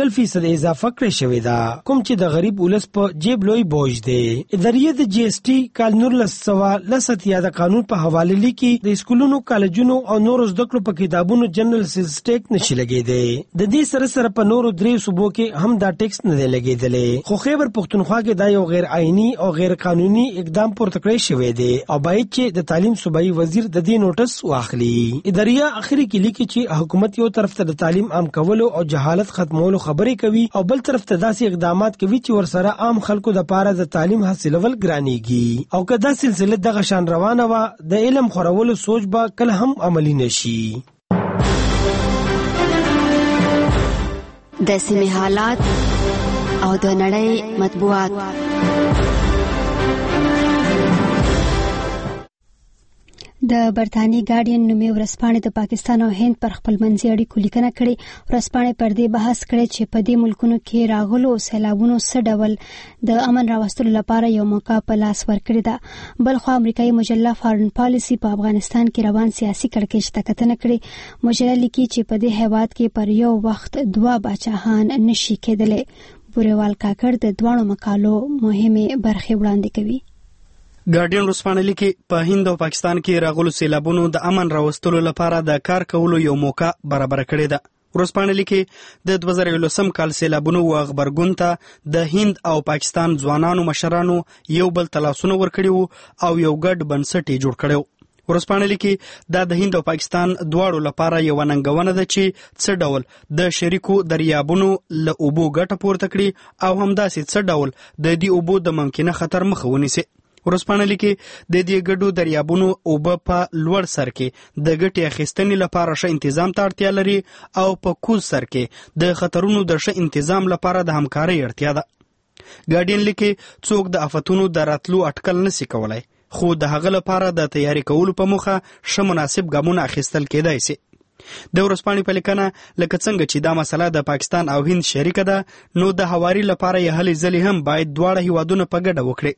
شل فیصد اضافه کړې شوې ده، کوم چې د غریب ولس په جیب لوی بوج دی. ادارې د جی ایس ټي کال نولس سوه لس اتیا د قانون په حواله لیکي د اسکولونو، کالجونو او نورو زده کړو په کتابونو جنرال سیلز ټیکس نشي لګیدی. د دې سره سره په نورو درې صوبو کې هم دا ټیکس نه دی لګیدلی، خو خیبر پښتونخوا کې دا یو غیر آئینی او غیر قانوني اقدام پورته کړی شوی دی او باید چې د تعلیم صوبایي وزیر د دې نوټس واخلي. ادارې اخري کې لیکي چې حکومت یو طرف ته د تعلیم عام کولو او جهالت ختمولو خبرې کوي او بل طرف ته داسې اقدامات کوي چې ورسره عام خلکو د پاره د تعلیم حاصلول ګرانیږي. او که دا سلسله دغه شان روانه وه، د علم خورولو سوچ به کله هم عملی نشي. د سیمې حالات او د نړۍ مطبوعات. د برتانی ګارډین نومي ورځپاڼې د پاکستان او هند پر خپل منځي اړیکو لیکنه کړې. ورځپاڼې پر دې بحث کړی چې په دې ملکونو کې راغلو سیلابونو څه ډول د امن راوستلو لپاره یو موقع په لاس ورکړې ده. بل خو امریکایي مجله فارن پالیسي په افغانستان کې روان سیاسي کړکېچ ته کتنه کړې. مجله لیکي چې په دې هیواد کې پر یو وخت دوه باچاهان نشي کېدلی. بوریوال کاکړ د دواړو مقالو مهمې برخې وړاندې کوي. ګارډین ورځپاڼه لیکي په هند او پاکستان کې راغلو سیلابونو د امن راوستلو لپاره د کار کولو یو موقع برابر کړې ده. ورځپاڼه لیکي د دوه زره یولسم کال سیلابونو و غبرګون ته د هند او پاکستان ځوانانو مشرانو یو بل تلاسونه ورکړي او یو ګډ بنسټ جوړ کړو. ورځپاڼه لیکي دا د هند او پاکستان دواړو لپاره یو ننګونه ده چې څه ډول د شریکو دریابونو له اوبو ګټه پورته کړي او همداسې څه ډول د دې اوبو د ممکنه خطر مخه ونیسي. ورځپاڼه لیکي د دې ګډو دریابونو اوبه په لوړ سر کې د ګټې اخیستنې لپاره ښه انتظام ته اړتیا لري او په کوز سر کې د خطرونو د ښه انتظام لپاره د همکارۍ اړتیا ده. ګارډین لیکي څوک د آفتونو د راتلو اټکل نشي کولای، خو د هغه لپاره د تیاری کولو په موخه ښه مناسب ګامونه اخیستل کېدای شي. د ورځپاڼې په لیکنه لکه څنګه چې دا مسله د پاکستان او هند شریکه ده، نو د هواري لپاره یې هلې ځلې هم باید دواړه هیوادونه په ګډه وکړي.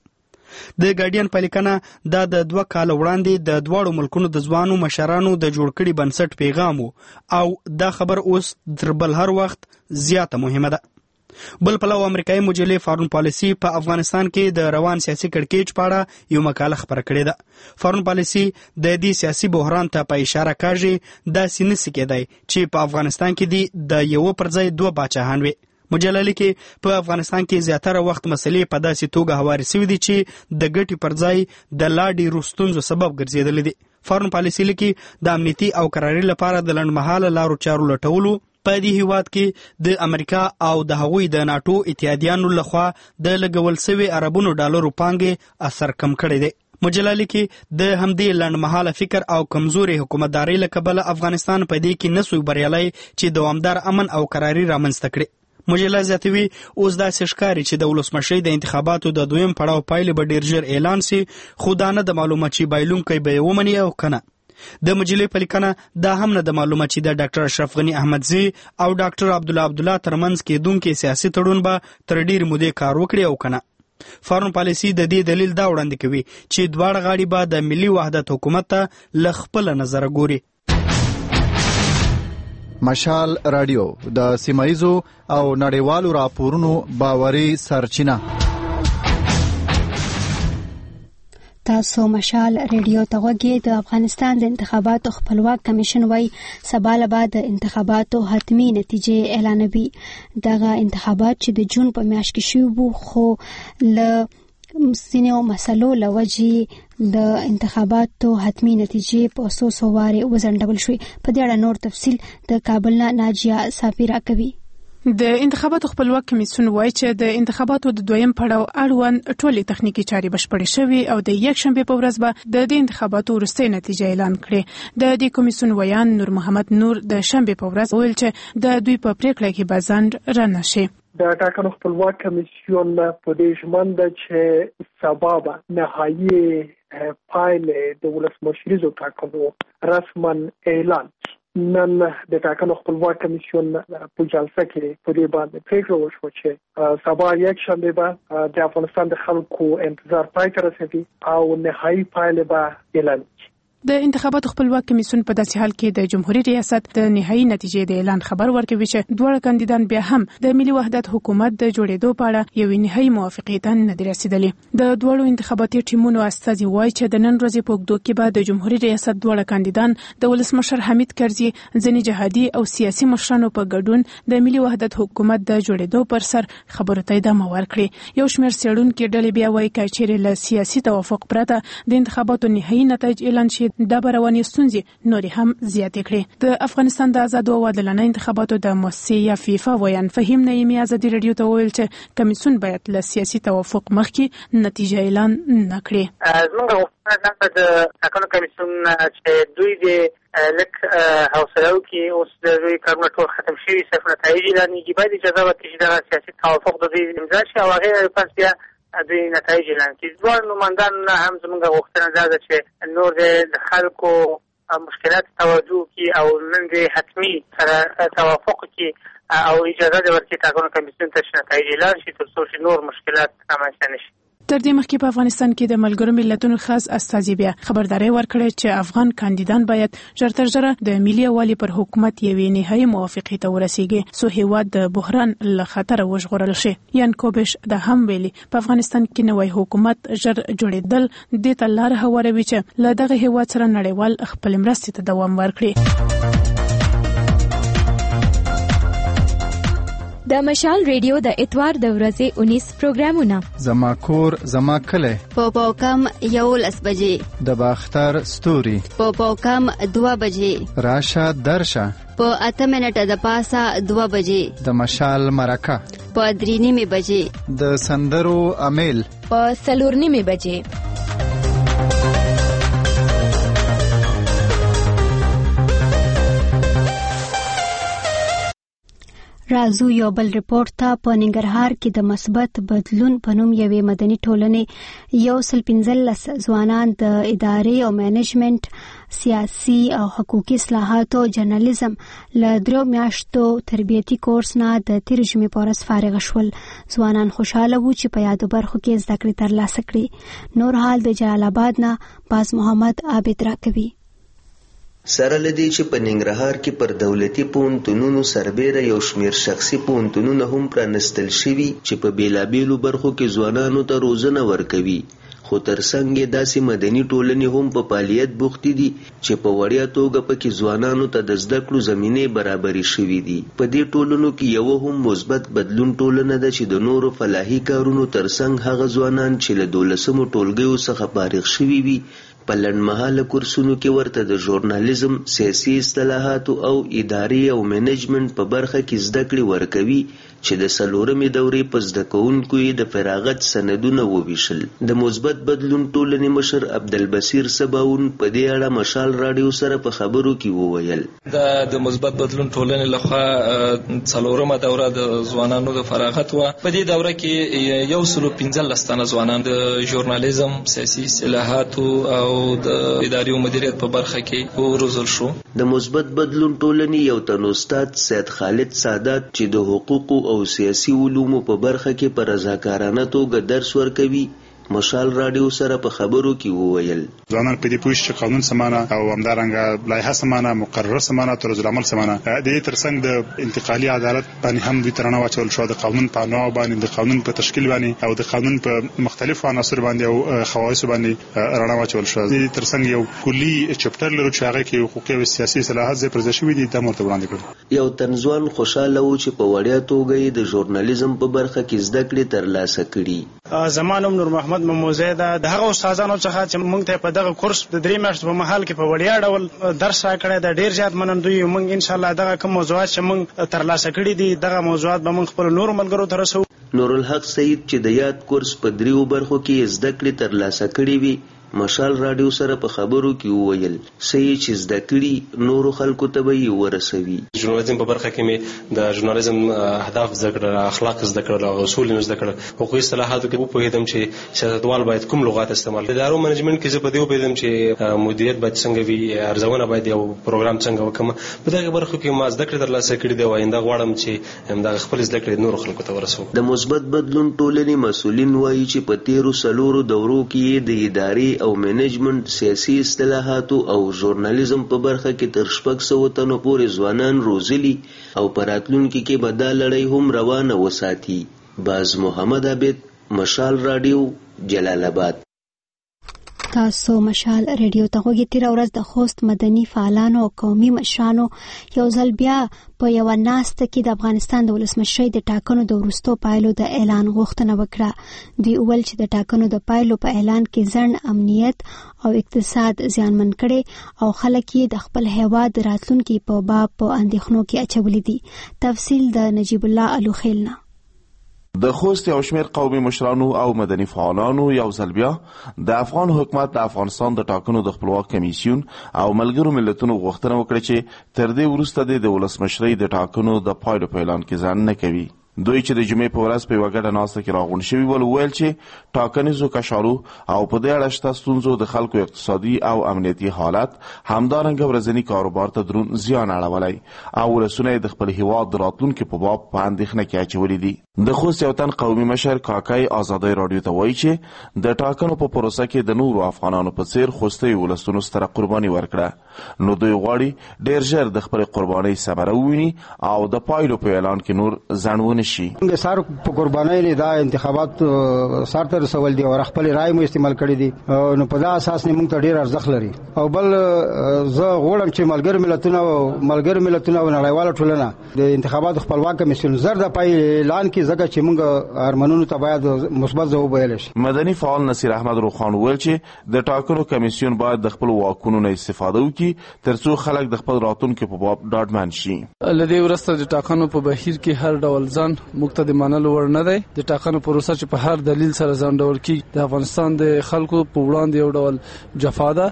د ګارډین په لیکنه دا د دوه کاله وړاندې د دواړو ملکونو د ځوانو مشرانو د جوړ کړي بنسټ پیغام او دا خبر اوس تر بل هر وخت زیاته مهمه ده. بل پلو امریکایي مجلې فارن پالیسي په افغانستان کې د روان سیاسي کړکېچ په اړه یو مقاله خپره کړې ده. فارن پالیسي د دې سیاسي بحران ته په اشاره کوي داسې نشي کېدای چې په افغانستان کې دی د یو پر ځای دوه باچاهان وي. مجله لیکي په افغانستان کې زیاتره وخت مسلې په داسې توګه هوارې شوې دي چې د ګټې پر ځای د لا ډېرو ستونزو سبب ګرځېدلې دي. فارن پالیسي لیکي د امنیتي او قراري لپاره د لنډمهاله لارو چارو لټولو په دې هیواد کې د امریکا او د هغوی د ناټو اتحادیانو لخوا د لګول شوي اربونو ډالرو پانګې اثر کم کړی دی. مجله لیکي د همدې لنډمهاله فکر او کمزوري حکومتدارۍ له کبله افغانستان په دې کې نسوي بریالی چې دوامدار امن او قراري رامنځته کړي. مجله زیاتوي اوس داسې ښکاري چې د ولسمشۍ د انتخاباتو د دویم پړاو پایلې به ډېر ژر اعلان سي، خو دا نه د معلومه چې بایلونکی به یې ومني او که نه. د مجلې په لیکنه دا هم نه د معلومه چې د ډاکټر اشرف غني احمدزي او ډاکټر عبدالله عبدالله ترمنځ کېدونکي سیاسي تړون به تر ډېرې مودې کار وکړي او که نه. فارن پالیسي د دې دلیل دا وړاندې کوي چې دواړه غاړې به د ملي وحدت حکومت ته له خپله نظره ګوري. مشال رادیو د سیمایزو او نړیوالو راپورونو باوري سرچینه. تاسو مشال ریډیو ته غوږی. د افغانستان د انتخاباتو خپلواک کمیشن وايي سبا له بعد د انتخاباتو حتمی نتیجې اعلانوي. دغه انتخابات چې د جون په میاشت کې شوي وو، خو له ځینو مسلو له وجې د انتخاباتو حتمی نتیجې په څو څو وارې وځنډول شوې. په دې اړه نور تفصیل د کابل نه ناجیه صابر کوي. د انتخاباتو خپلواک کمیسیون وایي چې د انتخاباتو د دویم پړاو اړوند ټولې تخنیکی چارې بشپړې شوې او د یکشنبې په ورځ به د دې انتخاباتو وروستۍ نتیجه اعلان کړي. د دې کمیسیون ویان نور محمد نور د شنبې په ورځ وویل چې د دوی په پریکړه کې به ځنډ رانه شي. د ټاکنو خپلواک کمیسیون په دې ژمن ده چې سبا به نهایي پایلې د ولسمشریزو ټاکنو رسما اعلان شي. نن د ټاکنو خپلواک کمیسیون په جلسه کې په دې باندې پریکړه وشوه چې سبا یکشنبه به د افغانستان د خلکو انتظار پای ته رسیدي او نهایي پایلې به اعلان شي. د انتخاباتو خپلواک کمیسیون په داسې حال کې د جمهوریت ریاست د نهایی نتیجې د اعلان خبر ورکوي چې دوه کاندیدان بیا هم د ملي وحدت حکومت د جوړېدو په اړه یو نهایی موافقې ته نه دي رسیدلي. د دوه انتخاباتي ټیمونو استازي وایي چې د نن ورځې په اوږدو کې به د جمهوریت ریاست دوه کاندیدان د ولسمشر حمید کرزي ځینې جهادي او سیاسي مشرانو په ګډون د ملي وحدت حکومت د جوړېدو پر سر خبرو ته ادامه ورکړي. یو شمېر څېړونکي ډلې بیا وایي چې چیرې له سیاسي توافق پرته د انتخاباتو نهایی نتایج اعلان شي دا به روانې ستونزې نورې هم زیاتې کړي. د افغانستان د آزادو او عادلانه انتخاباتو د مؤسسې یا فیفا ویان فهیم نعیمي ازادي رادیو ته وویل چې کمیسیون باید له سیاسي توافق مخکې نتیجه اعلان نه کړي. زموږ غوښتنه ده د ټاکنو کمیسیون چې دوی د لک حوصله وکړي اوس د دوی کارونه ټول ختم شوي صرف نتایج اعلانېږي باید اجازه ورکړي چې دغه سیاسي توافق د دوی امضا شي او هغې پس بیا دوی نتایج اعلان کړي. دواړه نمایندان هم زموږ غوښتنه دا ده چې نور د خلکو مشکلات توجه کړي او نن د حتمي سره توافق کړي او اجازه دې ورکړي ټاکنو کمیسیون ته چې نتایج اعلان شي تر څو چې نور مشکلات رامنځته نه شي. تر دې مخکې په افغانستان کې د ملګرو ملتونو خاص استازي بیا خبرداري ورکړه چې افغان کاندیدان باید ژر تر ژره د ملي یووالي پر حکومت یوې نهایی موافقې ته ورسیږي څو هیواد د بحران له خطره وژغورل شي. یان کوبش د هم ویلي په افغانستان کې نوی حکومت ژر جوړېدل د ته لار هواروي چې له دغه هیواد سره نړیوال خپل مرستې ته دوام ورکړي. د مشال ریډیو د اتوار د ورځې اونیس پروګرامونه زما کور زما کلی په پاوکم یولس بجې د باختر ستوري په پاوکم دوه بجې راشه درشه په اته منټه د پاسه دوه بجې د مشال مرکه په درې نیمې بجې د سندرو امیل په څلور نیمې بجې. رازو یو بل ریپورت ته په ننګرهار کې د مثبت بدلون په نوم یوې مدني ټولنې یو سل پنځلس ځوانان د ادارې او مینجمنت سیاسي او حقوقي اصلاحاتو جرنالیزم له درو میاشتو تربیتي کورس نه د تیر ژمي په ورځ فارغ شول. ځوانان خوشاله وو چې په یادو برخو کې زده کړې ترلاسه کړي. نور حال د جلال آباد نه باز محمد عابد راکوي. سره لدی چې په ننګرهار کې پر دولتي پوهنتونونو سربېره یو شمېر شخصي پوهنتونونه هم پرانستل شوي چې په بیلابیلو برخو کې ځوانانو ته روزنه ورکوي. خو ترڅنګ یې داسې مدني ټولنې هم په فعالیت بوختې دي چې په وړیا توګه پکې ځوانانو ته د زده کړو زمینې برابرې شوي دي. په دې ټولنو کې یو هم مثبت بدلون ټولنه ده چې د نورو فلاحي کارونو ترڅنګ هغه ځوانان چې له دولسمو ټولګیو څخه فارغ شوي وي په لنډمهاله کورسونو کې ورته د ژورنالیزم، سیاسي اصطلاحاتو او ادارې او مینجمنت په برخه کې زده کړې ورکوي چې د څلورمې دورې په زده کوونکو یې د فراغت سندونه وویشل. د مثبت بدلون ټولنې مشر عبدالبصیر سباون په دې اړه مشال راډیو سره په خبرو کې وویل. د مثبت بدلون ټولنې لخوا څلورمه دوره د ځوانانو د فراغت و. په دې دوره کې یو سل پنځلس تنه ځوانان د ژورنالیزم، سیاسي اصطلاحاتو او د اداري او مدیریت په برخه کې وروزل شو. د مثبت بدلون ټولنې یو تن استاد سید خالد سادات چې د حقوقو او سیاسي علومو په برخه کې په رضاکارانه توګه درس ورکوي مشال راډیو سره په خبرو کې وویل. ځوانان په دې پوه شي چې قانون سمانه او همدارنګه لایحه سمانه، مقرره سمانه، طرز العمل سمانه. د دې ترڅنګ د انتقالي عدالت باندې هم دوی ترانه واچول شو، د قانون په انواع باندې، د قانون په تشکیل باندې او د قانون په مختلفو عناصر باندې او خواص باندې رڼا واچول شو. د دې ترڅنګ یو کلی چپټر لرو چې هغه کې حقوقي او سیاسي اصلاحات ځای پر ځای شوي دي. دا مرته وړاندې کړو. یو تنځوان خوشاله و چې په وړیا توګه یې د ژورنالیزم په برخه کې زده کړې ترلاسه کړي. زمانوم نور محمد مموزه ده د هغه استادانو څخه چې موږ ته په دغه کورس د درې میاشتو په مهال کې په وړیا ډول درس راکړی دی. ډیر زیات منندوی یو. موږ ان شاء الله دغه کوم موضوعات چې موږ ترلاسه کړي دي دغه موضوعات به موږ خپل نور ملګرو ته رسو. نورالحق سعید چې د یاد کورس په دریو برخو کې زده کړې ترلاسه کړي وي مشال راډیو سره په خبرو کې وویل صحیح چې زده کړي نورو خلکو ته به یې ورسوي. ژورنالیزم په برخه کې مې د ژورنالیزم اهداف زده کړل، اخلاق زده کړل او اصول یې زده کړل. حقوقي اصطلاحاتو کې وپوهېدم چې سیاستوال باید کوم لغات استعمال کړي. د ادارو منیجمنت کې زه په دې وپوهېدم چې مدیریت باید څنګه وي، ارزونه باید یو پروګرام څنګه وکړم. په دغه برخو کې ما زده کړې ترلاسه کړي دي او آینده غواړم چې همدغه خپل زده کړې نورو خلکو ته ورسوم. د مثبت بدلون ټولنې مسؤلین وایي چې په تیرو څلورو دورو کې د ادارې او منیجمنت، سیاسي اصطلاحاتو او ژورنالیزم په برخه کې تر شپږ سوه تنو پورې ځوانان روزلي او په راتلونکي کې به دا لړۍ هم روانه وساتي. باز محمد عابد، مشال رادیو، جلال آباد. تاسو مشال ریډیو ته غوږی تیر ورځ د خوست مدني فعالانو او قومي مشرانو یو ځل بیا په یو ناسته کې د افغانستان د ولسمشرۍ د ټاکنو د وروستو پایلو د اعلان غوښتنه وکړه. دوی وویل چې د ټاکنو د پایلو په اعلان کې ځنډ امنیت او اقتصاد زیانمن کړي او خلک یې د خپل هیواد راتلونکي په باب په اندېښنو کې اچولي دي. تفصیل د نجیب الله الوخیلنا. د خوست یو شمېر قومي مشرانو او مدني فعالانو یو ځل بیا د افغان حکومت د افغانستان د ټاکنو د خپلواک کمیسیون او ملګرو ملتونو غوښتنه وکړه چې تر دې وروسته د ولسمشرۍ د ټاکنو د پایلو په اعلان کې ځنډ نه کوي. دوی چې د جمعې په ورځ په یوه ګډه ناسته کې راغونډ شوي ول وویل چې ټاکنیزو کشارو او په دې اړه شته ستونزو د خلکو اقتصادي او امنیتي حالت همدارنګه ورځني کاروبار ته دروند زیان اړولی او ولسونه د خپل هیواد د راتلونکي په باب په اندېښنه کې اچولي دي. د خوست یو تن قومي مشر کاکای ازادۍ راډیو ته وایي چې د ټاکنو په پروسه کې د نورو افغانانو په څیر خوستي ولسونو ستره قرباني ورکړه، نو دوی غواړي ډېر ژر د خپل قربانۍ ثمره وویني او د پایلو په اعلان کې نور ځنډ ونه شي. د سار په قربانۍ نه دا انتخابات سار ته رسول دي او خپل رائے مو استعمال کړی دي، نو په دا اساس نه موږ ته ډیر ارزښت لري. او بل زه غواړم چې ملګر ملتونه او ملګر ملتونه او نړیواله ټولنه د انتخاباتو خپلواک کمیسیون زر د پای اعلان کې ځکه چې موږ ارمنونو ته باید مثبت ځواب ویل شي. مدني فعال نصیر احمد روخان ویل چې د ټاکنو کمیسیون باید د خپل واکونو نه استفاده وکړي ترڅو خلک د خپل راتلونکي په باب ډاډمن شي. لدې ورسته د ټاکنو په بهیر کې هر ډول ځان موږ ته د منلو وړ نه دی. د ټاکنو پروسه چې په هر دلیل سره ځنډول کیږي د افغانستان د خلکو په وړاندې یو ډول جفا ده.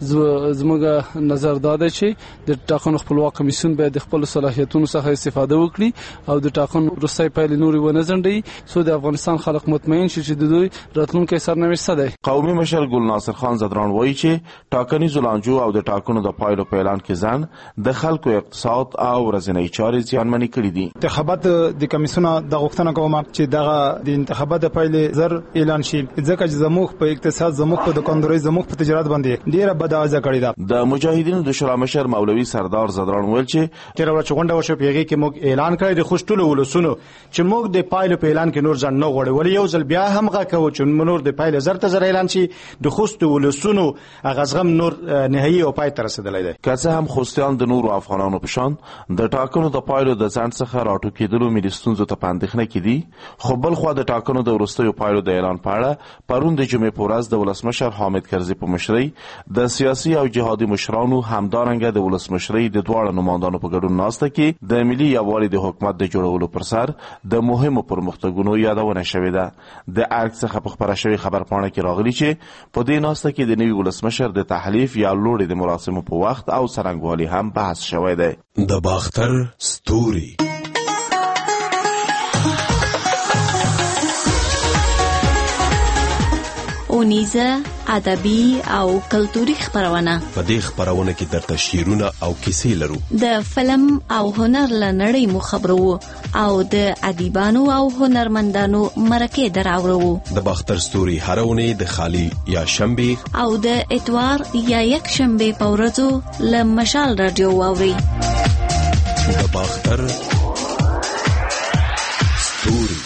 زموږ نظر دا دی چې د ټاکنو خپلواک کمیسیون باید د خپل صلاحیتونو څخه استفاده وکړي او د ټاکنو وروستۍ پایلې نورې ونه ځنډوي څو د افغانستان خلک مطمئن شي چې د دوی راتلونکی سرنوشت څه دی. قومي مشر ګل ناصر خان زدران وایي چې ټاکنیزو لانجو او د ټاکنو د پایلو په اعلان کې ځنډ د خلکو اقتصاد او ورځنۍ چارې زیانمنې کړي دي. انتخابات د کمیسیون د غوښتنه کوم چې دغه د انتخاباتو پایلې زر اعلان شي ځکه چې زموږ په اقتصاد زموږ په دکاندارۍ زموږ په تجارت باندې ډیره بد اغیزه کړې ده. د مجاهدینو د شورا مشر مولوي سردار زدران ویل چې تیر ورځ غونډه وشو پیږي کې موږ اعلان کړی د خوشټولو ولسونو چې موږ د پایلو په اعلان کې نور ځان نه غوړي ولی یو ځل بیا هم غا کوو چې نور د پایلې زر ته زر اعلان شي د خوشټو ولسونو غزغم نور نهایی او پای ته رسیدلی دی. که څه هم خوستیان د نورو افغانانو په شان د ټاکنو د پایلو د ځنډ څخه راټوکېدلو ملي ستونزو ته په اندېښنه کې دي، خو بل خوا د ټاکنو د وروستیو پایلو د اعلان په اړه پرون د جمعې په ورځ د ولسمشر حامد کرزي په مشرۍ د سیاسي او جهادي مشرانو همدارنګه د ولسمشرۍ د دواړو نمایندانو په ګډون ناسته کې د ملي یووالي د حکومت د جوړولو پر سر د مهمو پرمختګونو یادونه شوې ده. د ارګ څخه په خپره شوې خبرپاڼه کې راغلي چې په دې ناسته کې د نوي ولسمشر د تحلیف یا لوړې د مراسمو په وخت او څرنګوالي هم بحث شوی دی. د باختر ستوري اونیزه ادبي او کلتوري خبرونه. په دې خبرونه کې درته شعرونه او کیسې لرو. د فلم او هنر لنړۍ مو خبرو او د ادیبانو او هنرمندانو مرکه دراورو. د باختر ستوري هرونه د خالی یا شنبه او د اتوار یا یک شنبه په ورځو ل مشال رادیو واوري. د باختر ستوري.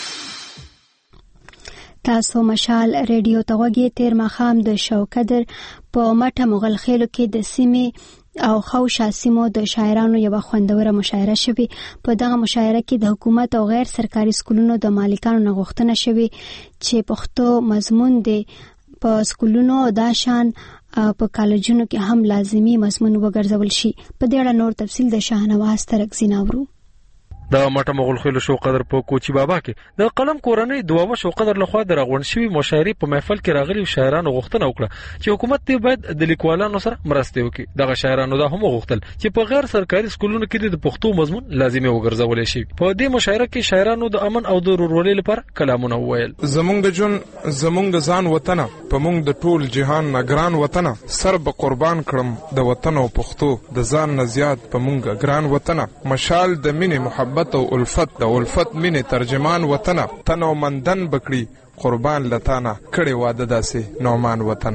تاسو مشال ریډیو ته غوږی تیر ماښام د شوکدر په مټه مغل خېلو کې د سیمې او خوشا سیمو د شاعرانو یو خوندوره مشاعره شوه. په دغه مشاعره کې د حکومت او غیر سرکاري سکولونو د مالکانو نه غوښتنه شوه چې پښتو مضمون دی په سکولونو او داشان په کالجونو کې هم لازمی مضمون وګرځول شي. په دې اړه نور تفصیل د شاهنواز ترکزی ناورو. د مټه مغل خېلو شو قدر په کوچی بابا کې د قلم کورنۍ دوه شو قدر لخوا د راغون شوی مشاعري په محفل کې راغلي شاعرانو غوښتنه وکړه چې حکومت ته باید د لیکوالانو سره مرسته وکړي. دغه شاعرانو دا هم غوښتل چې په غیر سرکاري سکولونو کې د پښتو مضمون لازمي وګرځول شي. په دې مشاعره کې شاعرانو د امن او د ورورولۍ لپاره کلامونه وویل. زمونږ د جون زمونږ د ځان وطن په مونږ د ټول جهان نگران وطن سر به قربان کړم د وطن او پښتو د ځان نه زیات په مونږ ګران وطن مشال د مینې محبت او الفت د الفت مینې ترجمان وطن تنو مندن بکړي قربان لتانا کړي واده داسې نومان وطن.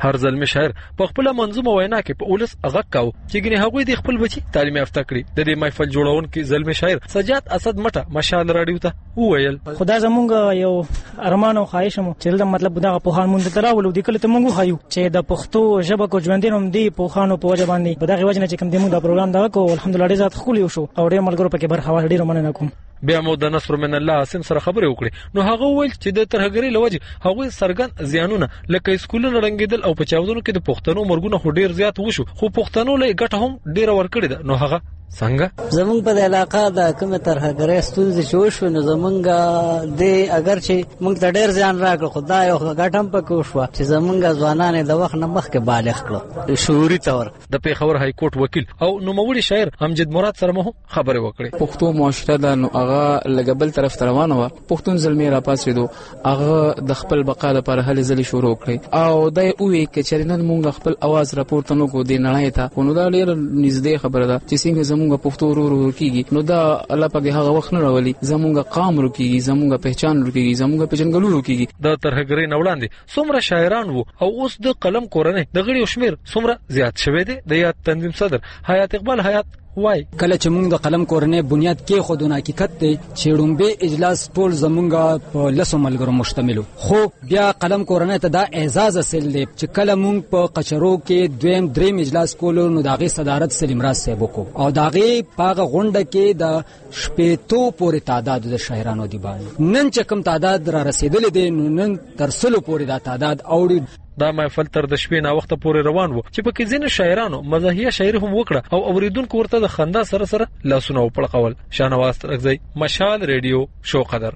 هر ځلمی شاعر په خپل منظومه وینا کې په اولس غږ کاو چې ګنې هغوی د خپل بچي تعلیم یافته کړي. د دې محفل جوړونکي ځلمی شاعر سجاد اسد مټه مشال راډیو ته وویل خدای زمونږ یو ارمان او خواهش مو چې دا مطلب دغه په خان مونږ ته راولو د کله ته مونږ خایو چې د پښتو ژبه کو ژوندین هم دی په خانو په وجه باندې په دغه وجه نه چې کوم د موږ د پروګرام دا کو الحمدلله ډیر زیات خولي شو او ډیر ملګرو پکې برخه واخلې ډیر مننه کوم. بیا مو د نصر من الله حسین سره خبرې وکړې نو هغه وویل چې د ترهګری لوجه هغه سرګن زیانونه لکه سکولونو رنګیدل او په چاودنو کې د پښتنو مرګونه ډیر زیات وشو خو پښتنو له ګټه هم ډیر ورکړي ده. نو هغه څنګه زمونږ په علاقې د کومه ترهګری ستونزې شو شو نو زمونږ د اگر چې موږ ته ډیر ځان راکړ خدای او ګټم پکې شو چې زمونږ ځوانان د وخت نه مخکې بالغ کړو شعوري تور. د پیښور های کورټ وکیل او نوموړي شاعر امجد مراد سره مو خبرې وکړې. پښتو معاشره د نو هغه لګبل طرف ته روانه و پښتون زلمی را پاسېدو هغه د خپل بقا لپاره هلې ځلې شروع کړې او د اوې کې چې نن موږ خپل आवाज راپورته نو کو دی نړۍ ته نو دا ډیر نږدې خبره ده چې څنګه زموږ پښتو ورو کیږي نو دا الله پاک هغه وخت نه راولي زموږ قام ورو کیږي زموږ پہچان ورو کیږي زموږ پېژنګلو ورو کیږي. د ترهګری نه وړاندې څومره شاعران وو او اوس د قلم کورنۍ د غړي شمیر څومره زیات شوی دی. د یاد تنظیم صدر حیات اقبال حیات وای کله چې موږ د قلم کورنۍ بنیاد کې خودونه حقیقت دی چې ډومبه اجلاس ټول زمونږ په لسو ملګرو مشتملو خو بیا قلم کورنۍ ته دا اعزاز حاصل دی چې کله موږ په قچرو کې دویم دریم اجلاس کولو نو داغه صدارت سلیم راز صاحب وکړو او داغه پاغه غونډه کې د شپېتو پورې تعداد د شاعرانو دی باندې نن چې کوم تعداد را رسیدل دي نو نن تر سلو پورې دا تعداد اوړي. دا محفل تر د شپې نه وخت پورې روان وو چې پکې ځینې شاعرانو مزاحیه شاعري هم وکړه او اوریدونکو ورته د خندا سره سره لاسونه وپړقول. شاهنواز ترغزی مشال ریډیو شو قدر.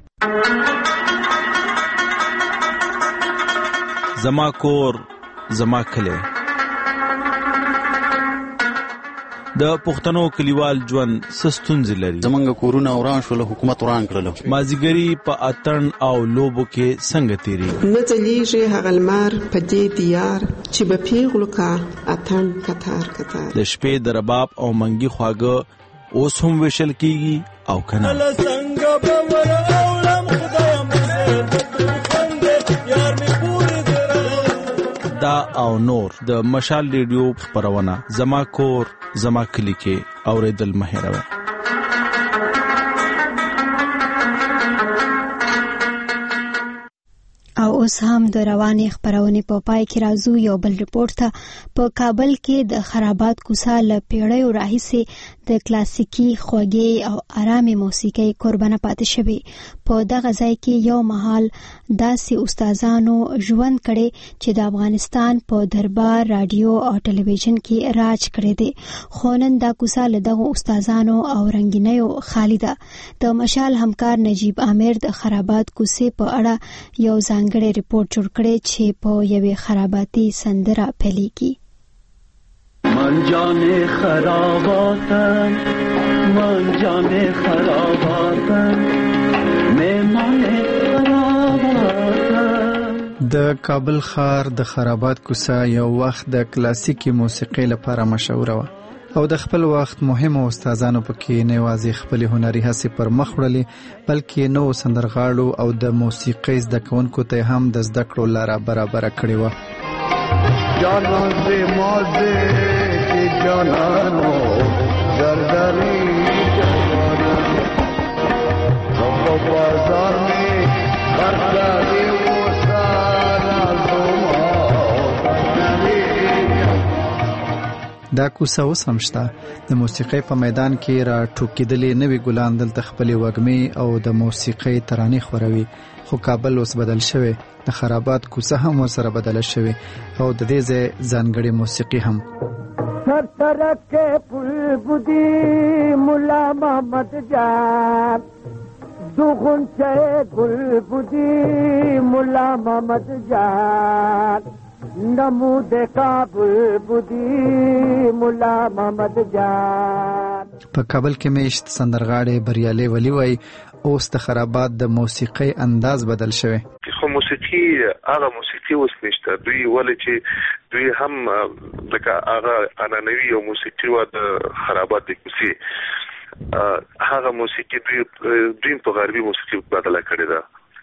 زما کور زما کلی د پښتنو کلیوال ژوند سستونځ لري. زمونږ کورونه وران شول حکومت وران کړل. مازیګری په اتن او لوبو کې څنګه تیری نه ځلیږي هغه لمر په دې دیار چې به پیغلو کا اتن کتار کتار د شپې د رباب او منګي خواږه اوس هم وشل کیږي او کنه څنګه به ور اولم خدایم یار می پوری دا او نور د مشال ریډیو خبرونه زما کور زما کلی کې اوریدل مهیروي. او اوس هم د روانې خبرونې په پای کې راځو یو بل رپورت ته. په کابل کې د خرابات کوڅه له پیړیو راهیسې د کلاسیکي خوږې او آرامې موسیقۍ قربانه پاتې شوې. په دغه ځای کې یو مهال داسې استادانو ژوند کړي چې د افغانستان په دربار رادیو او ټلویزیون کې راج کړی دی. خو نن دا کوڅه له دغو استادانو او رنګینیو خالي ده. د مشال همکار نجیب عامر د خرابات کوڅې په اړه یو ځانګړی ریپورت جوړ کړی چې په یوې خراباتي سندره پیلېږي. من جان خراباتم من جان خراباتم مهمان خراباتم. د کابل ښار د خرابات کوڅه یو وخت د کلاسیکي موسیقۍ لپاره مشهوره وه او د خپل وخت مهمو استادانو پکې نه یوازې خپل هنري هڅې پر مخ وړلې بلکې نو سندرغاړو او د موسیقۍ زده کوونکو ته هم د زده کړو لاره برابره کړې وه. جانان سے موزه کی جانانو دردری جوانان تو بازار میں خرچائی وہ سارا زما دا کوڅه اوس هم شته. د موسیقۍ په میدان کې را ټوکېدلې نوي ګلان دلته خپلې وږمې او د موسیقۍ ترانې خوروي. خو کابل اوس بدل شوی. د خرابات کوڅه هم ورسره بدله شوې او د دې ځای ځانګړې موسیقي هم. سر سرک پل بودی ملا محمد جان دو غنچه گل بودی ملا محمد جان نمود کابل بودی ملا محمد جان. په کابل کې میشت سندرغاړي بریالي ولی وای اوس د خرابات د موسیقۍ انداز بدل شوی. خو موسیقي هغه موسیقي اوس نشته. دوی ولې چې دوی هم لکه هغه انانوي او موسیقي و د خرابات د کوڅې هغه موسیقي دوی دوی په غربي موسیقي بدله کړې ده.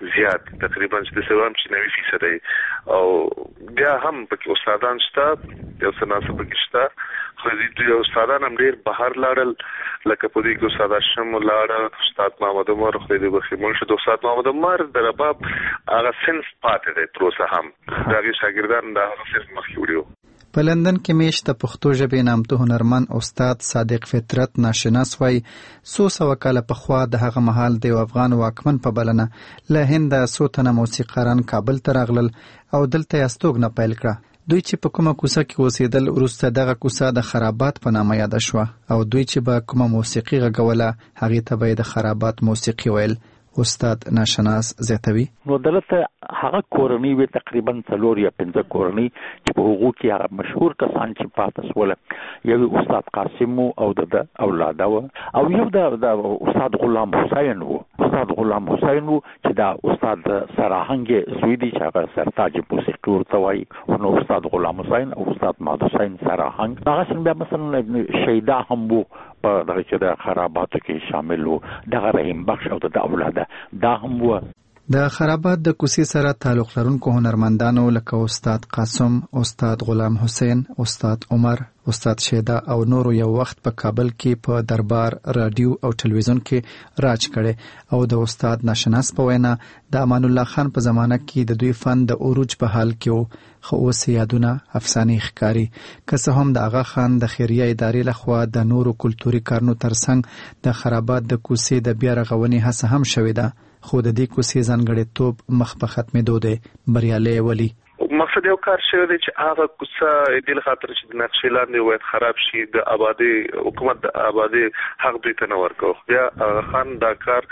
زیات تقریبا چې سلام چې نوي فیصد دی او بیا هم پکې استادان شته یو څه ناسب پکې شته خو دې استادان هم ډېر بهر لاړل لکه په دې کې استاد هاشم لاړه استاد محمد عمر خو دې بخې مرشد استاد محمد عمر د رباب هغه سنس پاتې دی تر اوسه هم دغه شاګردان دا هغه سنس مخکې وړي. په لندن کې میش د پښتو ژبې نامتو هنرمند استاد صادق فطرت ناشناس وای څو سوه کاله پخوا د هغه مهال د افغان واکمن په بلنه له هند څو تنه موسیقاران کابل ته راغلل او دلته یې استوګنه پیل کړه. دوی چې په کومه کوڅه کې اوسېدل وروسته دغه کوڅه د خرابات په نامه یاده شوه او دوی چې به کومه موسیقي غږوله هغې ته به یې د خرابات موسیقي ویل. استاد ناشناس زیاتوي نو دلته هغه کورنۍ وي تقریبا څلور یا پنځه کورنۍ چې په هغو کې هغه مشهور کسان چې پاتې سول یو استاد قاسم او د اولاده و او یو د استاد غلام حسین و استاد غلام حسین و چې دا استاد سراهنګ زوی دی چې هغه سرتاج موسیقي ورته وایي نو استاد غلام حسین او استاد محمد حسین سراهنګ هغه څنګه بیا مثلا شیدا هم وو په دغه چې د خراباتو کې شامل وو دغه رحیم بخش او د اولاده دا هم و. د خرابات د کوڅې سره تعلق لرونکو هنرمندانو لکه استاد قاسم، استاد غلام حسین، استاد عمر، استاد شیدا او نورو یو وخت په کابل کې په دربار رادیو او ټلویزیون کې راج کړي او د استاد ناشناس په وینا د امان الله خان په زمانه کې د دوی فن د اوروج په حال کې خو اوس یادونه افسانې ښکاري. که څه هم د آغا خان د خیریه ادارې لخوا د نورو کلتوري کارونو ترڅنګ د خرابات د کوڅې د بیا رغونې هڅه هم شوې ده خو د دې کوڅې ځانګړیتوب مخ په ختمېدو دی. بریالی ولي مقصد یو کار شوی دی چې هغه کوڅه دې له خاطر چې د نقشې لاندې وایي خراب شي د آبادي حکومت د آبادي حق دوی ته نه ورکوي. بیا آغا خان دا کار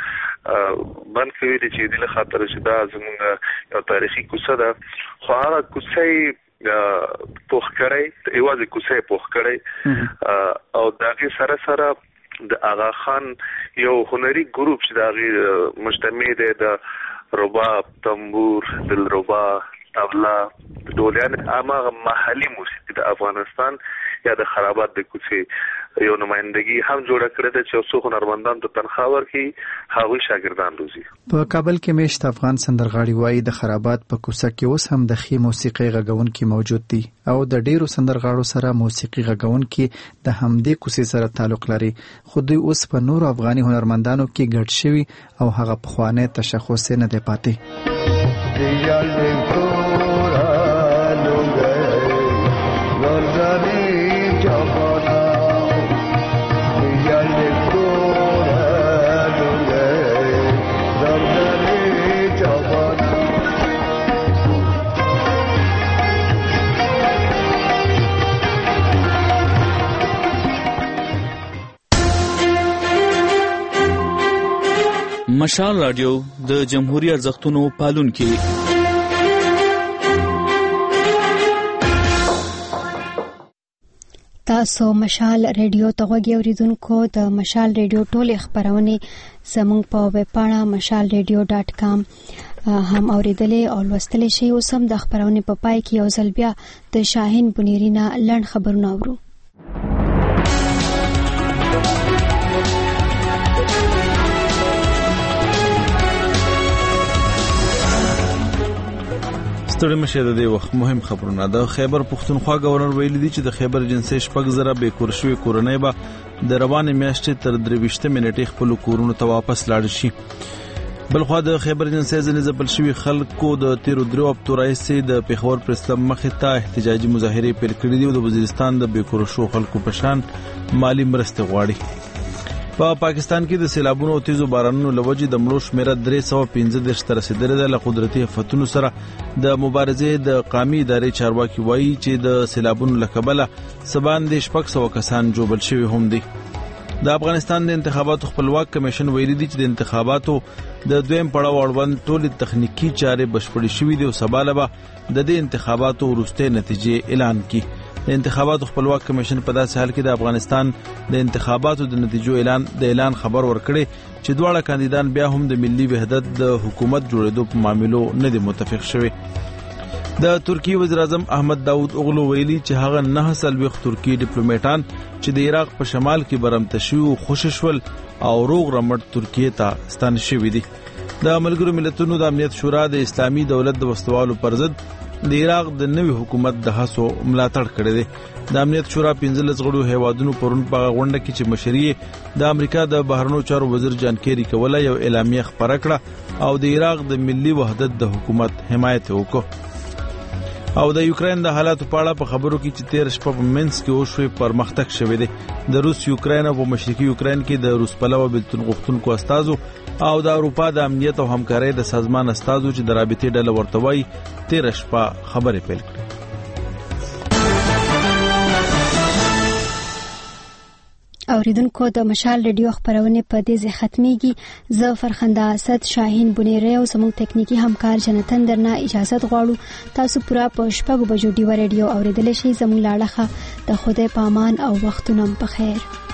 بند کوي چې دې له خاطر چې دا زموږ یو تاریخي کوڅه ده خو هغه کوڅه یې پوخ کړی یوازې کوڅه یې پوخ کړی او د هغې سره سره د آغا خان یو هنري ګروپ چې د هغې مجتمع دی د رباب، تنبور، دلربا، طبله، ډولیان هماغه محلي موسیقي د افغانستان یا د خرابات د کوڅې یو نمائندګي هم جوړه کړې ده چې څو هنرمندان ته تنخواه ورکړي هغوی شاګردان روزي. په کابل کې میشت افغان سندرغاړي وایي د خرابات په کوڅه کې اوس هم د ښې موسیقۍ غږونکي موجود دي او د ډیرو سندرغاړو سره موسیقي غږونکي د همدې کوڅې سره تعلق لري خو دوی اوس په نورو افغاني هنرمندانو کې ګډ شوي او هغه پخوانی تشخص نه دی پاتې. مشال رادیو د جمهوریت ارزښتونو پالونکي. تاسو مشال ریډیو ته غوږی اوریدونکو د مشال ریډیو ټولې خبرونه زموږ په ویب پاڼه مشال ریډیو ډاټ کام هم اوریدلې او لوستلې شي. اوس هم د خبرونه په پای کې یو ځل بیا د شاهین بنيرينا لړ خبرونه اورو. ستړي مشه د دې وخت مهم خبرونه. د خیبر پښتونخوا گورنر ویلي دی چې د خیبر جنسي شپږ زره به کور شوی کورنۍ به د روانې میاشتې تر درویشتمې نیټې خپل کورونو ته واپس لاړ شي. بلخوا د خیبر جنسي ځنې ځپل شوي خلکو د تیرو درو هفتو راهیسې د پېښور پریس کلب مخې ته احتجاجي مظاهرې پیل کړي دي او د وزیرستان د بې کور شو خلکو په شان مالی مرستې غواړي. په پا پاکستان کې د سیلابونو او تیزو بارانونو له وجې د مړو شمیره درې سوه پنځه دېرش ته رسېدلې ده. له قدرتي آفتونو سره د مبارزې د قامي ادارې چارواکي وایي چې د سیلابونو له کبله څه باندې شپږ سوه کسان ژوبل شوي هم دي. د افغانستان د انتخاباتو خپلواک کمیشن ویلي دی چې د انتخاباتو د دویم پړاو اړوند ټولې تخنیکی چارې بشپړې شوې دي او سبا له به د دې انتخاباتو وروستۍ نتیجې اعلان کړي. د انتخاباتو خپلواک کمیشن په داسې حال کې د افغانستان د انتخاباتو د نتیجو اعلان د اعلان خبر ورکړي چې دواړه کاندیدان بیا هم د ملي وحدت د حکومت جوړېدو په معاملو نه دي متفق شوي. د ترکی وزیر اعظم احمد داود اوغلو ویلي چې هغه نه څلوېښت ترکی ډیپلوماټان چې د عراق په شمال کې برمته شوي خوشي شول او روغ رمټ ترکیې ته ستانه شوي دي. د ملګرو ملتونو د امنیت شورا د اسلامي دولت د وسوالو پر ضد د عراق د نوي حکومت د هڅو ملاتړ کړی دی. د امنیت شورا پنځلس غړو هیوادونو پرون په غونډه کې چې مشري د امریکا د بهرنیو چارو وزیر جان کیری کوله یو اعلامیه خپره کړه او د عراق د ملي وحدت د حکومت حمایت وکړ. او د یوکرين د حالاتو په اړه په خبرو کې چې تیر شپه په منسک کې وشوي پرمختګ شوی دی. د روس یوکرين او مشرقي یوکرين کې د روس پلوه بلتون غوښتونکو استازو او د اروپا د امنیت او همکارۍ د سازمان استازو چې د رابطې ډله ورته وایي تیر شپه خبرې پیل کړې. اوریدونکو د مشال ریډیو خبرونه په دې ځای ختميږي. زه فرخنده اسد شاهین بنيري او زموږ تکنیکی همکار جنتن درنه اجازه غواړو. تاسو پورا په شپږ بجو ډیو ریډیو اوریدل شي. زموږ لاړه د خدای پامان او وختونم په خیر.